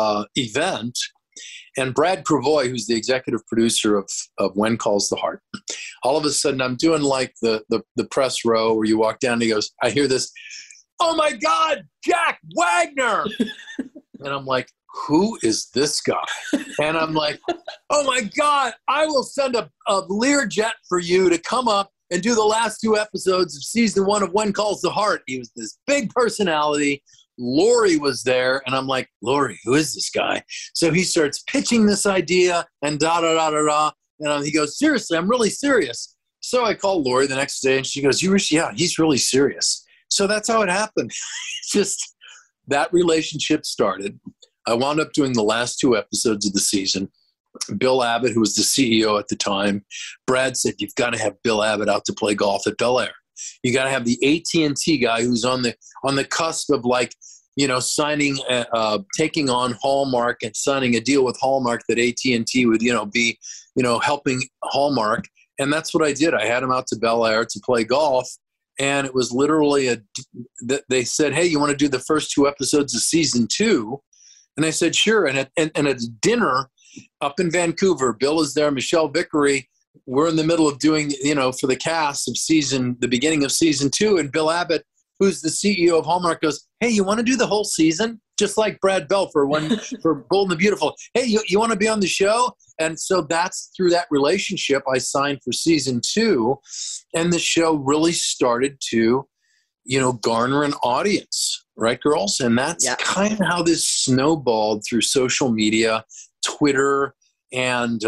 event, and Brad Kravoy, who's the executive producer of When Calls the Heart, all of a sudden I'm doing like the press row where you walk down and he goes, I hear this, oh my God, Jack Wagner. And I'm like, who is this guy? And I'm like, oh my God, I will send a Learjet for you to come up and do the last 2 episodes of season 1 of When Calls the Heart. He was this big personality. Lori was there, and I'm like, Lori, who is this guy? So he starts pitching this idea, and da-da-da-da-da. And he goes, seriously, I'm really serious. So I called Lori the next day, and she goes, yeah, he's really serious. So that's how it happened. Just that relationship started. I wound up doing the last 2 episodes of the season. Bill Abbott, who was the CEO at the time, Brad said, you've got to have Bill Abbott out to play golf at Bel Air. You got to have the AT&T guy who's on the cusp of signing, taking on Hallmark and signing a deal with Hallmark that AT&T would, be, helping Hallmark. And that's what I did. I had him out to Bel Air to play golf. And it was literally they said, hey, you want to do the first 2 episodes of season 2? And I said, sure. And at dinner up in Vancouver, Bill is there, Michelle Vickery. We're in the middle of doing, for the cast of the beginning of season 2. And Bill Abbott, who's the CEO of Hallmark, goes, hey, you want to do the whole season? Just like Brad Bell for Bold and the Beautiful. Hey, you want to be on the show? And so that's through that relationship I signed for season 2. And the show really started to, garner an audience, right, girls? And that's kind of how this snowballed through social media, Twitter, and,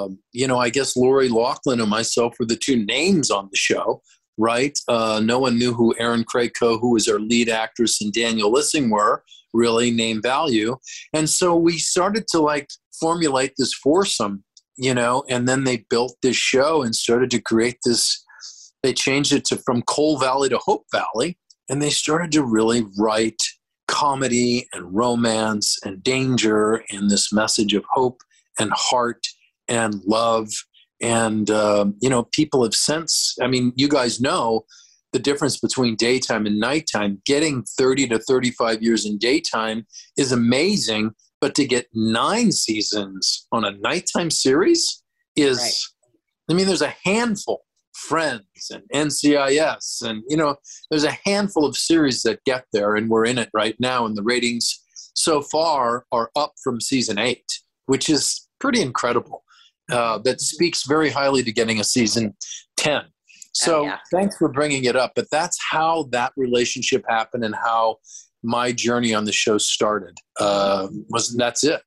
I guess Lori Loughlin and myself were the 2 names on the show, right? No one knew who Erin Craig Coe, who was our lead actress, and Daniel Lissing were, really name value. And so we started to formulate this foursome, and then they built this show and started to create this. They changed it from Coal Valley to Hope Valley, and they started to really write comedy and romance and danger and this message of hope and heart and love. And, people have since, you guys know the difference between daytime and nighttime. Getting 30 to 35 years in daytime is amazing, but to get 9 seasons on a nighttime series is, right. There's a handful. Friends and NCIS, and there's a handful of series that get there, and we're in it right now, and the ratings so far are up from season 8, which is pretty incredible. That speaks very highly to getting a season 10. So thanks for bringing it up, but that's how that relationship happened and how my journey on the show started. That's it.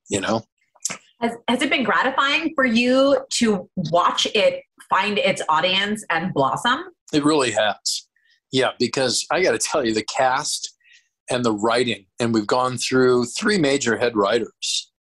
Has it been gratifying for you to watch it find its audience and blossom? It really has. Yeah, because I got to tell you, the cast and the writing, and we've gone through 3 major head writers,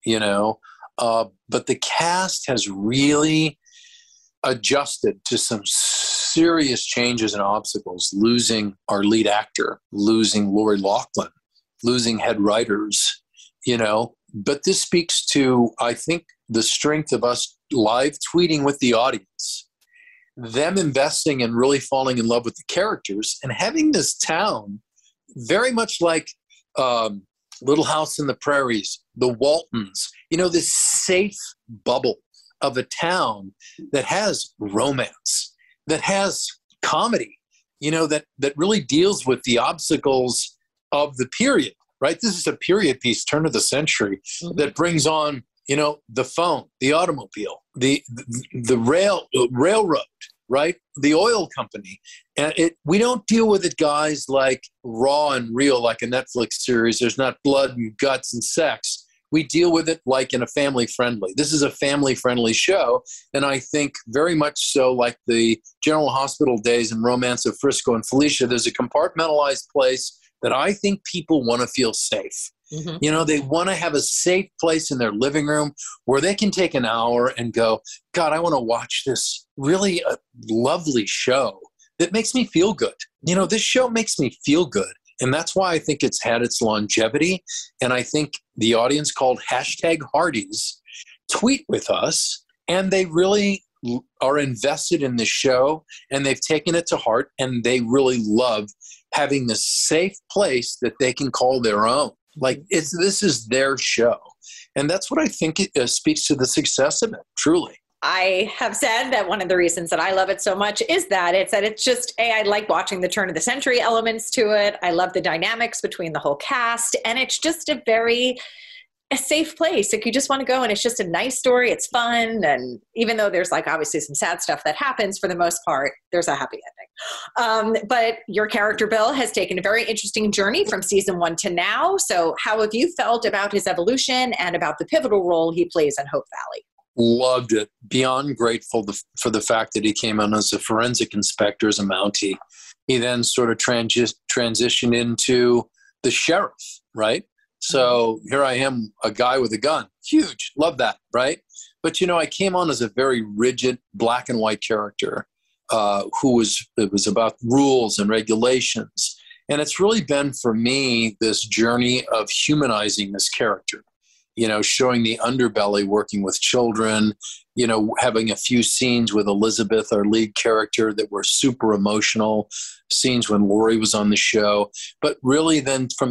but the cast has really adjusted to some serious changes and obstacles, losing our lead actor, losing Lori Loughlin, losing head writers, But this speaks to, I think, the strength of us live tweeting with the audience, them investing and really falling in love with the characters, and having this town very much like Little House in the Prairies, the Waltons, this safe bubble of a town that has romance, that has comedy, that really deals with the obstacles of the period. Right? This is a period piece, turn of the century, that brings on, the phone, the automobile, the railroad, right? The oil company. And we don't deal with it, guys, like raw and real, like a Netflix series. There's not blood and guts and sex. We deal with it like in a family-friendly. This is a family-friendly show, and I think very much so like the General Hospital days and Romance of Frisco and Felicia, there's a compartmentalized place that I think people want to feel safe. Mm-hmm. You know, they want to have a safe place in their living room where they can take an hour and go, God, I want to watch this really lovely show that makes me feel good. You know, this show makes me feel good. And that's why I think it's had its longevity. And I think the audience called #Hardee's tweet with us, and they really are invested in the show, and they've taken it to heart, and they really love having this safe place that they can call their own. Like this is their show. And that's what I think it speaks to the success of it, truly. I have said that one of the reasons that I love it so much is that it's just, I like watching the turn of the century elements to it. I love the dynamics between the whole cast, and it's just a safe place. Like you just want to go, and it's just a nice story. It's fun. And even though there's like obviously some sad stuff that happens, for the most part, there's a happy ending. But your character, Bill, has taken a very interesting journey from season 1 to now. So how have you felt about his evolution and about the pivotal role he plays in Hope Valley? Loved it. Beyond grateful for the fact that he came on as a forensic inspector, as a Mountie. He then sort of transitioned into the sheriff, right? So here I am, a guy with a gun. Huge. Love that, right? But, I came on as a very rigid black and white character it was about rules and regulations. And it's really been, for me, this journey of humanizing this character. Showing the underbelly, working with children, having a few scenes with Elizabeth, our lead character, that were super emotional, scenes when Lori was on the show. But really then from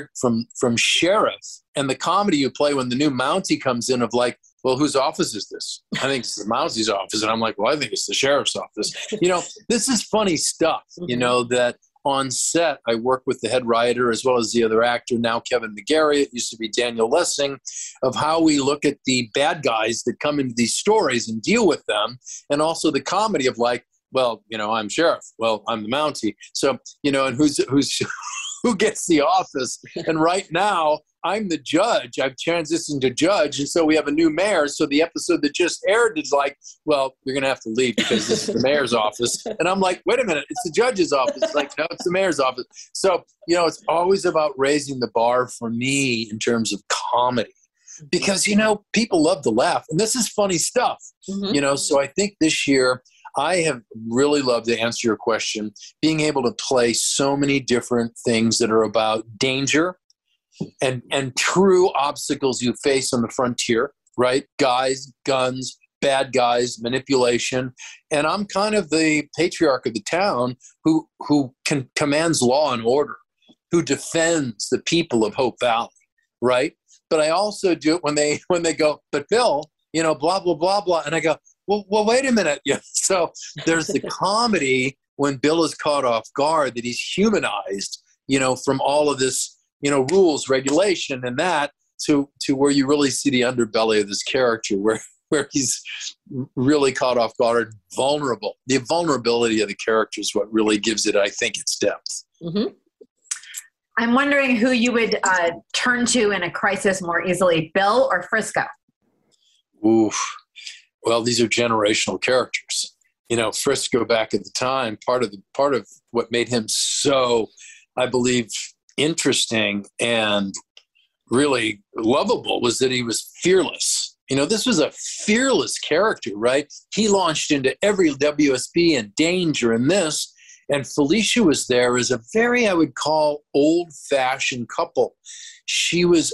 sheriff and the comedy you play when the new Mountie comes in of like, well, whose office is this? I think it's the Mountie's office. And I'm like, well, I think it's the sheriff's office. This is funny stuff, that on set, I work with the head writer as well as the other actor, now Kevin McGarry. It used to be Daniel Lessing, of how we look at the bad guys that come into these stories and deal with them. And also the comedy of like, well, I'm sheriff. Well, I'm the Mountie. So, and who's who gets the office? And right now, I'm the judge. I've transitioned to judge. And so we have a new mayor. So the episode that just aired is like, well, you're going to have to leave because this is the mayor's office. And I'm like, wait a minute, it's the judge's office. It's like, no, it's the mayor's office. So, it's always about raising the bar for me in terms of comedy. Because, people love to laugh. And this is funny stuff. Mm-hmm. So I think this year, I have really loved, to answer your question, being able to play so many different things that are about danger and true obstacles you face on the frontier, right? Guys, guns, bad guys, manipulation. And I'm kind of the patriarch of the town who commands law and order, who defends the people of Hope Valley, right? But I also do it when they go, but Bill, blah, blah, blah, blah. And I go, well, wait a minute. Yeah. So there's the comedy when Bill is caught off guard, that he's humanized, from all of this, rules, regulation, and that to where you really see the underbelly of this character, where he's really caught off guard, vulnerable. The vulnerability of the character is what really gives it, I think, its depth. Mm-hmm. I'm wondering who you would turn to in a crisis more easily, Bill or Frisco? Oof. Well, these are generational characters. Frisco back at the time, part of what made him so, I believe, interesting and really lovable was that he was fearless. This was a fearless character, right? He launched into every WSB and danger in this. And Felicia was there as a very, I would call, old-fashioned couple. She was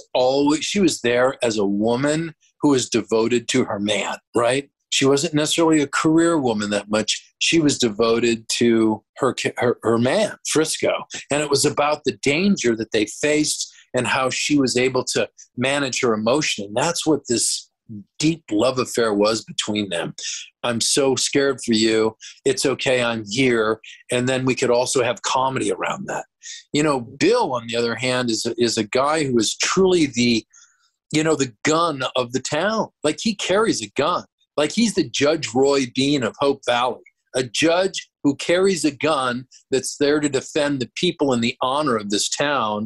there as a woman who was devoted to her man, right? She wasn't necessarily a career woman that much. She was devoted to her man, Frisco. And it was about the danger that they faced and how she was able to manage her emotion. And that's what this deep love affair was between them. I'm so scared for you. It's okay, I'm here. And then we could also have comedy around that. Bill, on the other hand, is a guy who is truly the gun of the town. Like, he carries a gun. Like he's the Judge Roy Bean of Hope Valley, a judge who carries a gun that's there to defend the people and the honor of this town.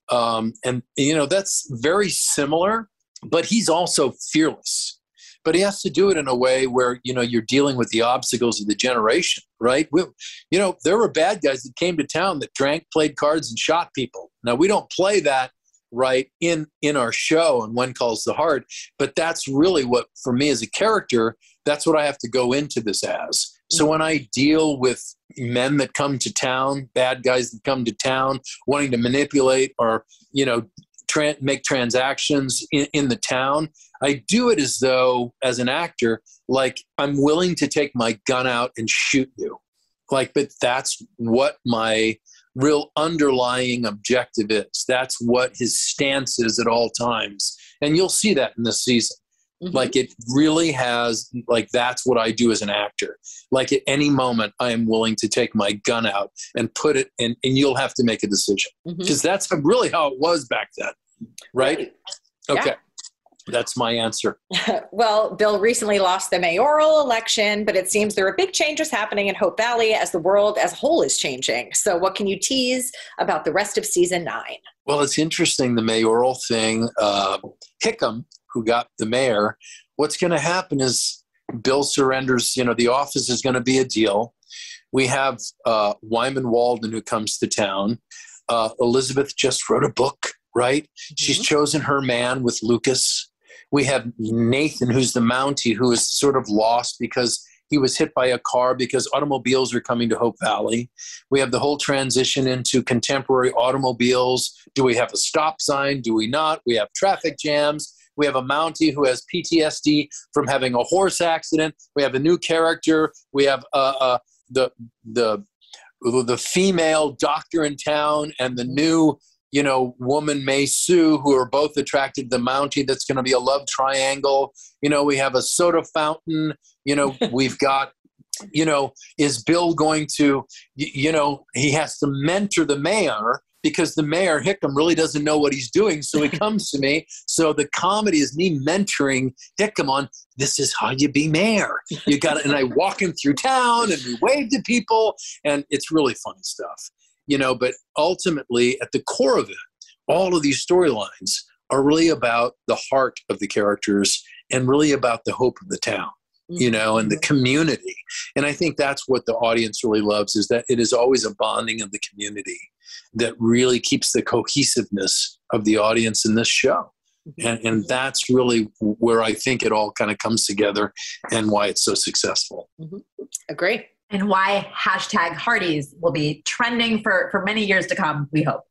And, you know, that's very similar, but he's also fearless. But he has to do it in a way where, you know, you're dealing with the obstacles of the generation, right? You know, there were bad guys that came to town that drank, played cards, and shot people. Now, we don't play that, right, in our show and When Calls the Heart, but that's really what, for me as a character, that's what I have to go into this as. So when I deal with men that come to town, bad guys that come to town, wanting to manipulate or, you know, make transactions in the town, I do it as though, as an actor, like I'm willing to take my gun out and shoot you. Like, but that's what my real underlying objective is. That's what his stance is at all times. And you'll see that in this season. Mm-hmm. Like it really has, like that's what I do as an actor. Like at any moment, I am willing to take my gun out and put it in, and you'll have to make a decision. Because that's really how it was back then. Right? Okay. Yeah. That's my answer. Well, Bill recently lost the mayoral election, but it seems there are big changes happening in Hope Valley as the world as a whole is changing. So what can you tease about the rest of season 9? Well, it's interesting, the mayoral thing. Hickam, who got the mayor, what's going to happen is Bill surrenders, you know, the office is going to be a deal. We have Wyman Walden, who comes to town. Elizabeth just wrote a book, right? Mm-hmm. She's chosen her man with Lucas. We have Nathan, who's the Mountie, who is sort of lost because he was hit by a car because automobiles are coming to Hope Valley. We have the whole transition into contemporary automobiles. Do we have a stop sign? Do we not? We have traffic jams. We have a Mountie who has PTSD from having a horse accident. We have a new character. We have the female doctor in town and the new, you know, woman, May Sue, who are both attracted to the Mountie. That's going to be a love triangle. You know, we have a soda fountain. You know, we've got, you know, is Bill going to, you know, he has to mentor the mayor because the mayor, Hickam, really doesn't know what he's doing. So he comes to me. So the comedy is me mentoring Hickam on, this is how you be mayor. You got it. And I walk him through town and we wave to people and it's really funny stuff. You know, but ultimately at the core of it, all of these storylines are really about the heart of the characters and really about the hope of the town, you know, and the community. And I think that's what the audience really loves, is that it is always a bonding of the community that really keeps the cohesiveness of the audience in this show. And that's really where I think it all kind of comes together and why it's so successful. Agree. And why #Hearties will be trending for many years to come, we hope.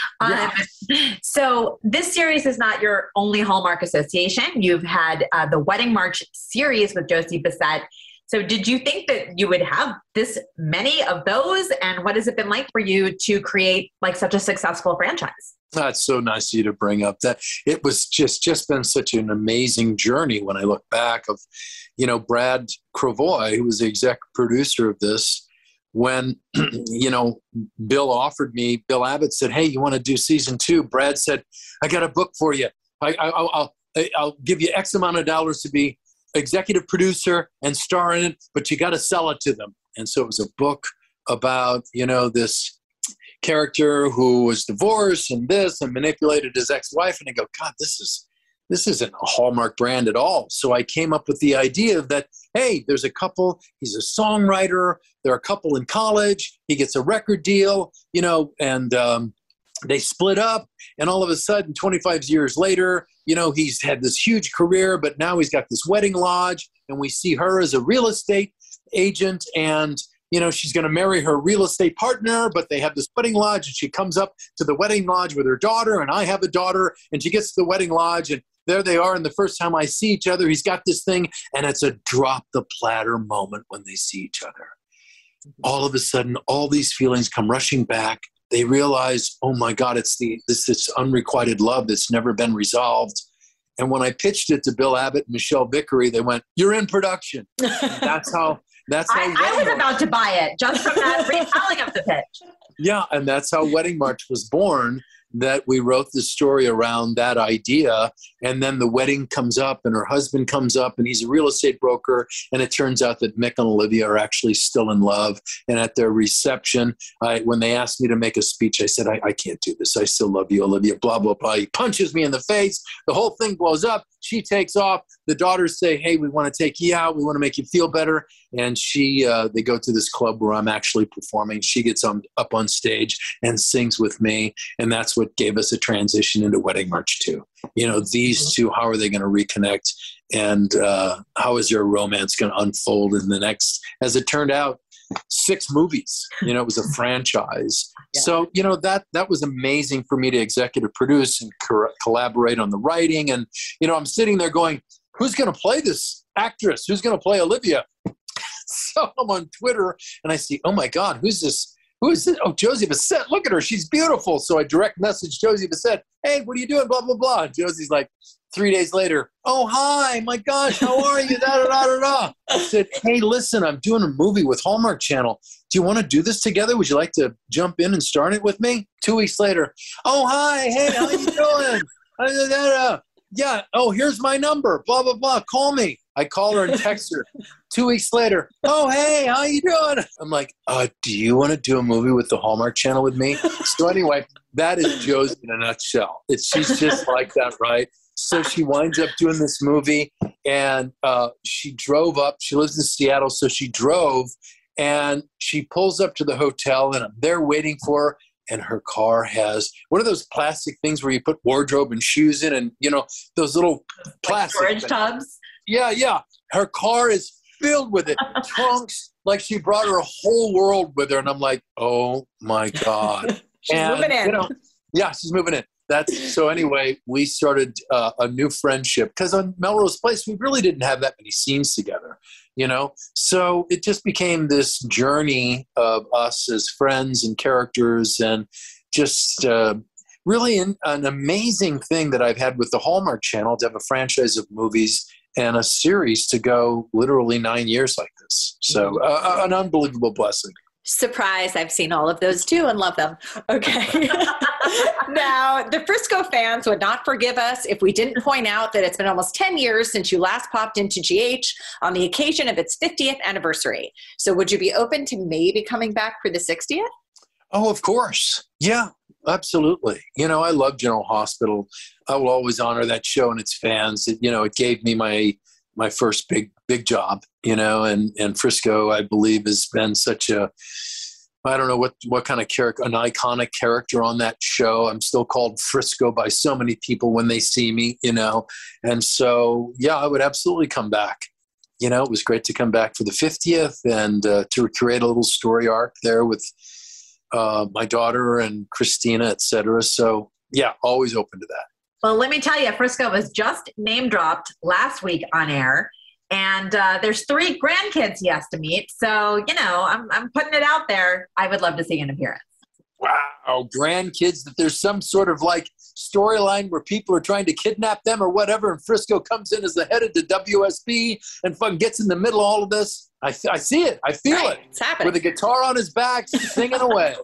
So this series is not your only Hallmark association. You've had the Wedding March series with Josie Bissett. So did you think that you would have this many of those? And what has it been like for you to create like such a successful franchise? That's so nice of you to bring up that. It was just been such an amazing journey when I look back of, you know, Brad Cravoy, who was the exec producer of this, when, you know, Bill Abbott said, hey, you want to do season 2? Brad said, I got a book for you. I'll give you X amount of dollars to be executive producer and star in it, but you got to sell it to them. And so it was a book about, you know, this character who was divorced and this and manipulated his ex-wife. And I go, God, this isn't a Hallmark brand at all. So I came up with the idea that, hey, there's a couple, he's a songwriter, they're a couple in college, he gets a record deal, you know, and they split up. And all of a sudden, 25 years later, you know, he's had this huge career, but now he's got this wedding lodge and we see her as a real estate agent and, you know, she's going to marry her real estate partner, but they have this wedding lodge and she comes up to the wedding lodge with her daughter and I have a daughter and she gets to the wedding lodge and there they are. And the first time I see each other, he's got this thing and it's a drop the platter moment when they see each other. All of a sudden, all these feelings come rushing back. They realize, oh my God, it's this unrequited love that's never been resolved. And when I pitched it to Bill Abbott and Michelle Vickery, they went, you're in production. That's how I was about to buy it just from that retelling of the pitch. Yeah, and that's how Wedding March was born. that we wrote the story around that idea. And then the wedding comes up and her husband comes up and he's a real estate broker. And it turns out that Mick and Olivia are actually still in love. And at their reception, when they asked me to make a speech, I said, I can't do this. I still love you, Olivia, blah, blah, blah. He punches me in the face. The whole thing blows up. She takes off. The daughters say, hey, we want to take you out. We want to make you feel better. And they go to this club where I'm actually performing. She gets up on stage and sings with me. And that's what gave us a transition into Wedding March 2. These two, how are they going to reconnect? And how is their romance going to unfold in the next, as it turned out, 6 movies? It was a franchise. Yeah. So, that was amazing for me to executive produce and collaborate on the writing. And, I'm sitting there going, who's going to play this actress? Who's going to play Olivia? So I'm on Twitter and I see, oh my God, who's this? Who is this? Oh, Josie Bissett. Look at her. She's beautiful. So I direct message Josie Bissett. Hey, what are you doing? Blah, blah, blah. And Josie's like, 3 days later, oh, hi, my gosh, how are you? Da, da, da, da, da. I said, hey, listen, I'm doing a movie with Hallmark Channel. Do you want to do this together? Would you like to jump in and start it with me? 2 weeks later, oh, hi, hey, how you doing? Da, da, da, da. Yeah, oh, here's my number, blah, blah, blah. Call me. I call her and text her. 2 weeks later, oh, hey, how you doing? I'm like, do you want to do a movie with the Hallmark Channel with me? So anyway, that is Josie in a nutshell. She's just like that, right? So she winds up doing this movie, and she drove up. She lives in Seattle, so she drove, and she pulls up to the hotel, and I'm there waiting for her. And her car has one of those plastic things where you put wardrobe and shoes in, and those little plastic storage tubs. Yeah. Her car is filled with it, trunks, like she brought her whole world with her. And I'm like, oh my God. She's moving in. Yeah, she's moving in. So anyway, we started a new friendship because on Melrose Place, we really didn't have that many scenes together, So it just became this journey of us as friends and characters, and just really an amazing thing that I've had with the Hallmark Channel to have a franchise of movies and a series to go literally 9 years like this. So an unbelievable blessing. Surprise, I've seen all of those too and love them. Okay. Now, the Frisco fans would not forgive us if we didn't point out that it's been almost 10 years since you last popped into GH on the occasion of its 50th anniversary. So would you be open to maybe coming back for the 60th? Oh, of course. Yeah, absolutely. I love General Hospital. I will always honor that show and its fans. It gave me my first big job, and Frisco, I believe, has been such I don't know what kind of character, an iconic character on that show. I'm still called Frisco by so many people when they see me, and so, yeah, I would absolutely come back. It was great to come back for the 50th and to create a little story arc there with my daughter and Christina, et cetera. So yeah, always open to that. Well, let me tell you, Frisco was just name dropped last week on air, and there's 3 grandkids he has to meet. So, I'm putting it out there. I would love to see an appearance. Wow, grandkids, that there's some sort of storyline where people are trying to kidnap them or whatever, and Frisco comes in as the head of the WSB and fucking gets in the middle of all of this. I see it. I feel it. It's happening. With a guitar on his back, singing away.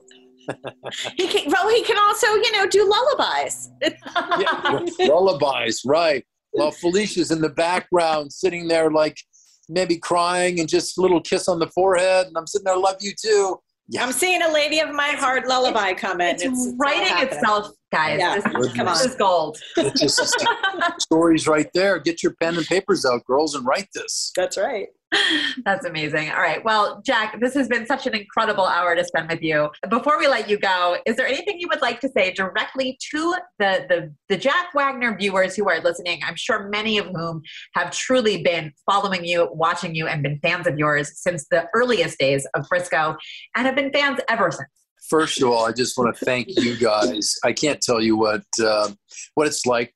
He can also, do lullabies. Yeah, lullabies, right. Well, Felicia's in the background sitting there maybe crying and just a little kiss on the forehead. And I'm sitting there, love you too. Yeah. I'm seeing a Lady of My Heart lullaby comment. It's writing itself, guys. Yeah. This is gold. It's just stories right there. Get your pen and papers out, girls, and write this. That's right. That's amazing. All right. Well, Jack, this has been such an incredible hour to spend with you. Before we let you go, is there anything you would like to say directly to the Jack Wagner viewers who are listening? I'm sure many of whom have truly been following you, watching you, and been fans of yours since the earliest days of Frisco and have been fans ever since. First of all, I just want to thank you guys. I can't tell you what it's like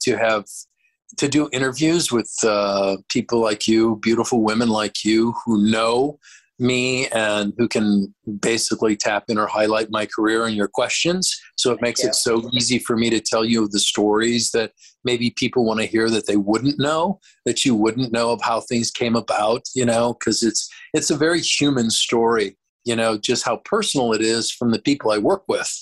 to do interviews with people like you, beautiful women like you who know me and who can basically tap in or highlight my career and your questions. So it makes it so easy for me to tell you the stories that maybe people want to hear that they wouldn't know, that you wouldn't know of how things came about, because it's a very human story, just how personal it is from the people I work with.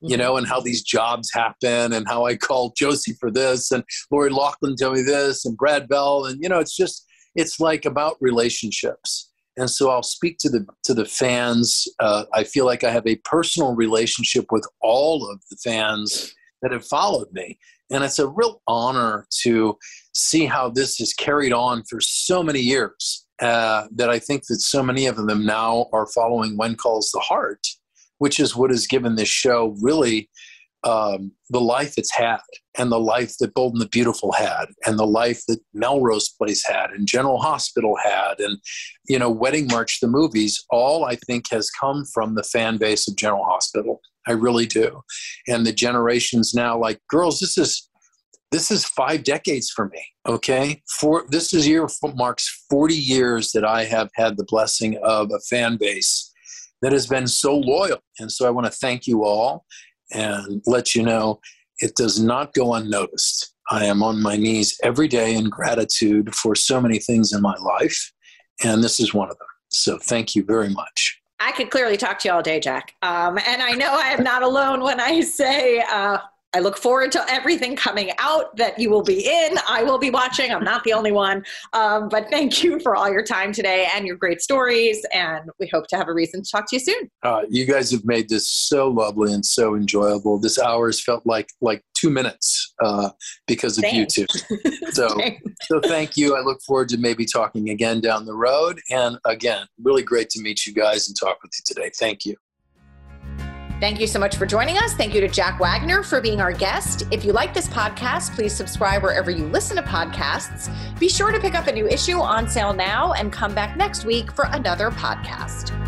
you know, and how these jobs happen and how I called Josie for this and Lori Loughlin told me this and Brad Bell. And, you know, it's like about relationships. And so I'll speak to the fans. I feel like I have a personal relationship with all of the fans that have followed me. And it's a real honor to see how this has carried on for so many years, that I think that so many of them now are following When Calls the Heart, which is what has given this show really the life it's had, and the life that Bold and the Beautiful had, and the life that Melrose Place had, and General Hospital had, and, you know, Wedding March, the movies, all I think has come from the fan base of General Hospital. I really do. And the generations now, like, girls, this is 5 decades for me. Okay. This year marks 40 years that I have had the blessing of a fan base that has been so loyal. And so I want to thank you all and let you know it does not go unnoticed. I am on my knees every day in gratitude for so many things in my life, and this is one of them. So thank you very much. I could clearly talk to you all day, Jack. And I know I am not alone when I say I look forward to everything coming out that you will be in. I will be watching. I'm not the only one. But thank you for all your time today and your great stories. And we hope to have a reason to talk to you soon. You guys have made this so lovely and so enjoyable. This hour has felt like 2 minutes because of you two. So thank you. I look forward to maybe talking again down the road. And again, really great to meet you guys and talk with you today. Thank you. Thank you so much for joining us. Thank you to Jack Wagner for being our guest. If you like this podcast, please subscribe wherever you listen to podcasts. Be sure to pick up a new issue on sale now and come back next week for another podcast.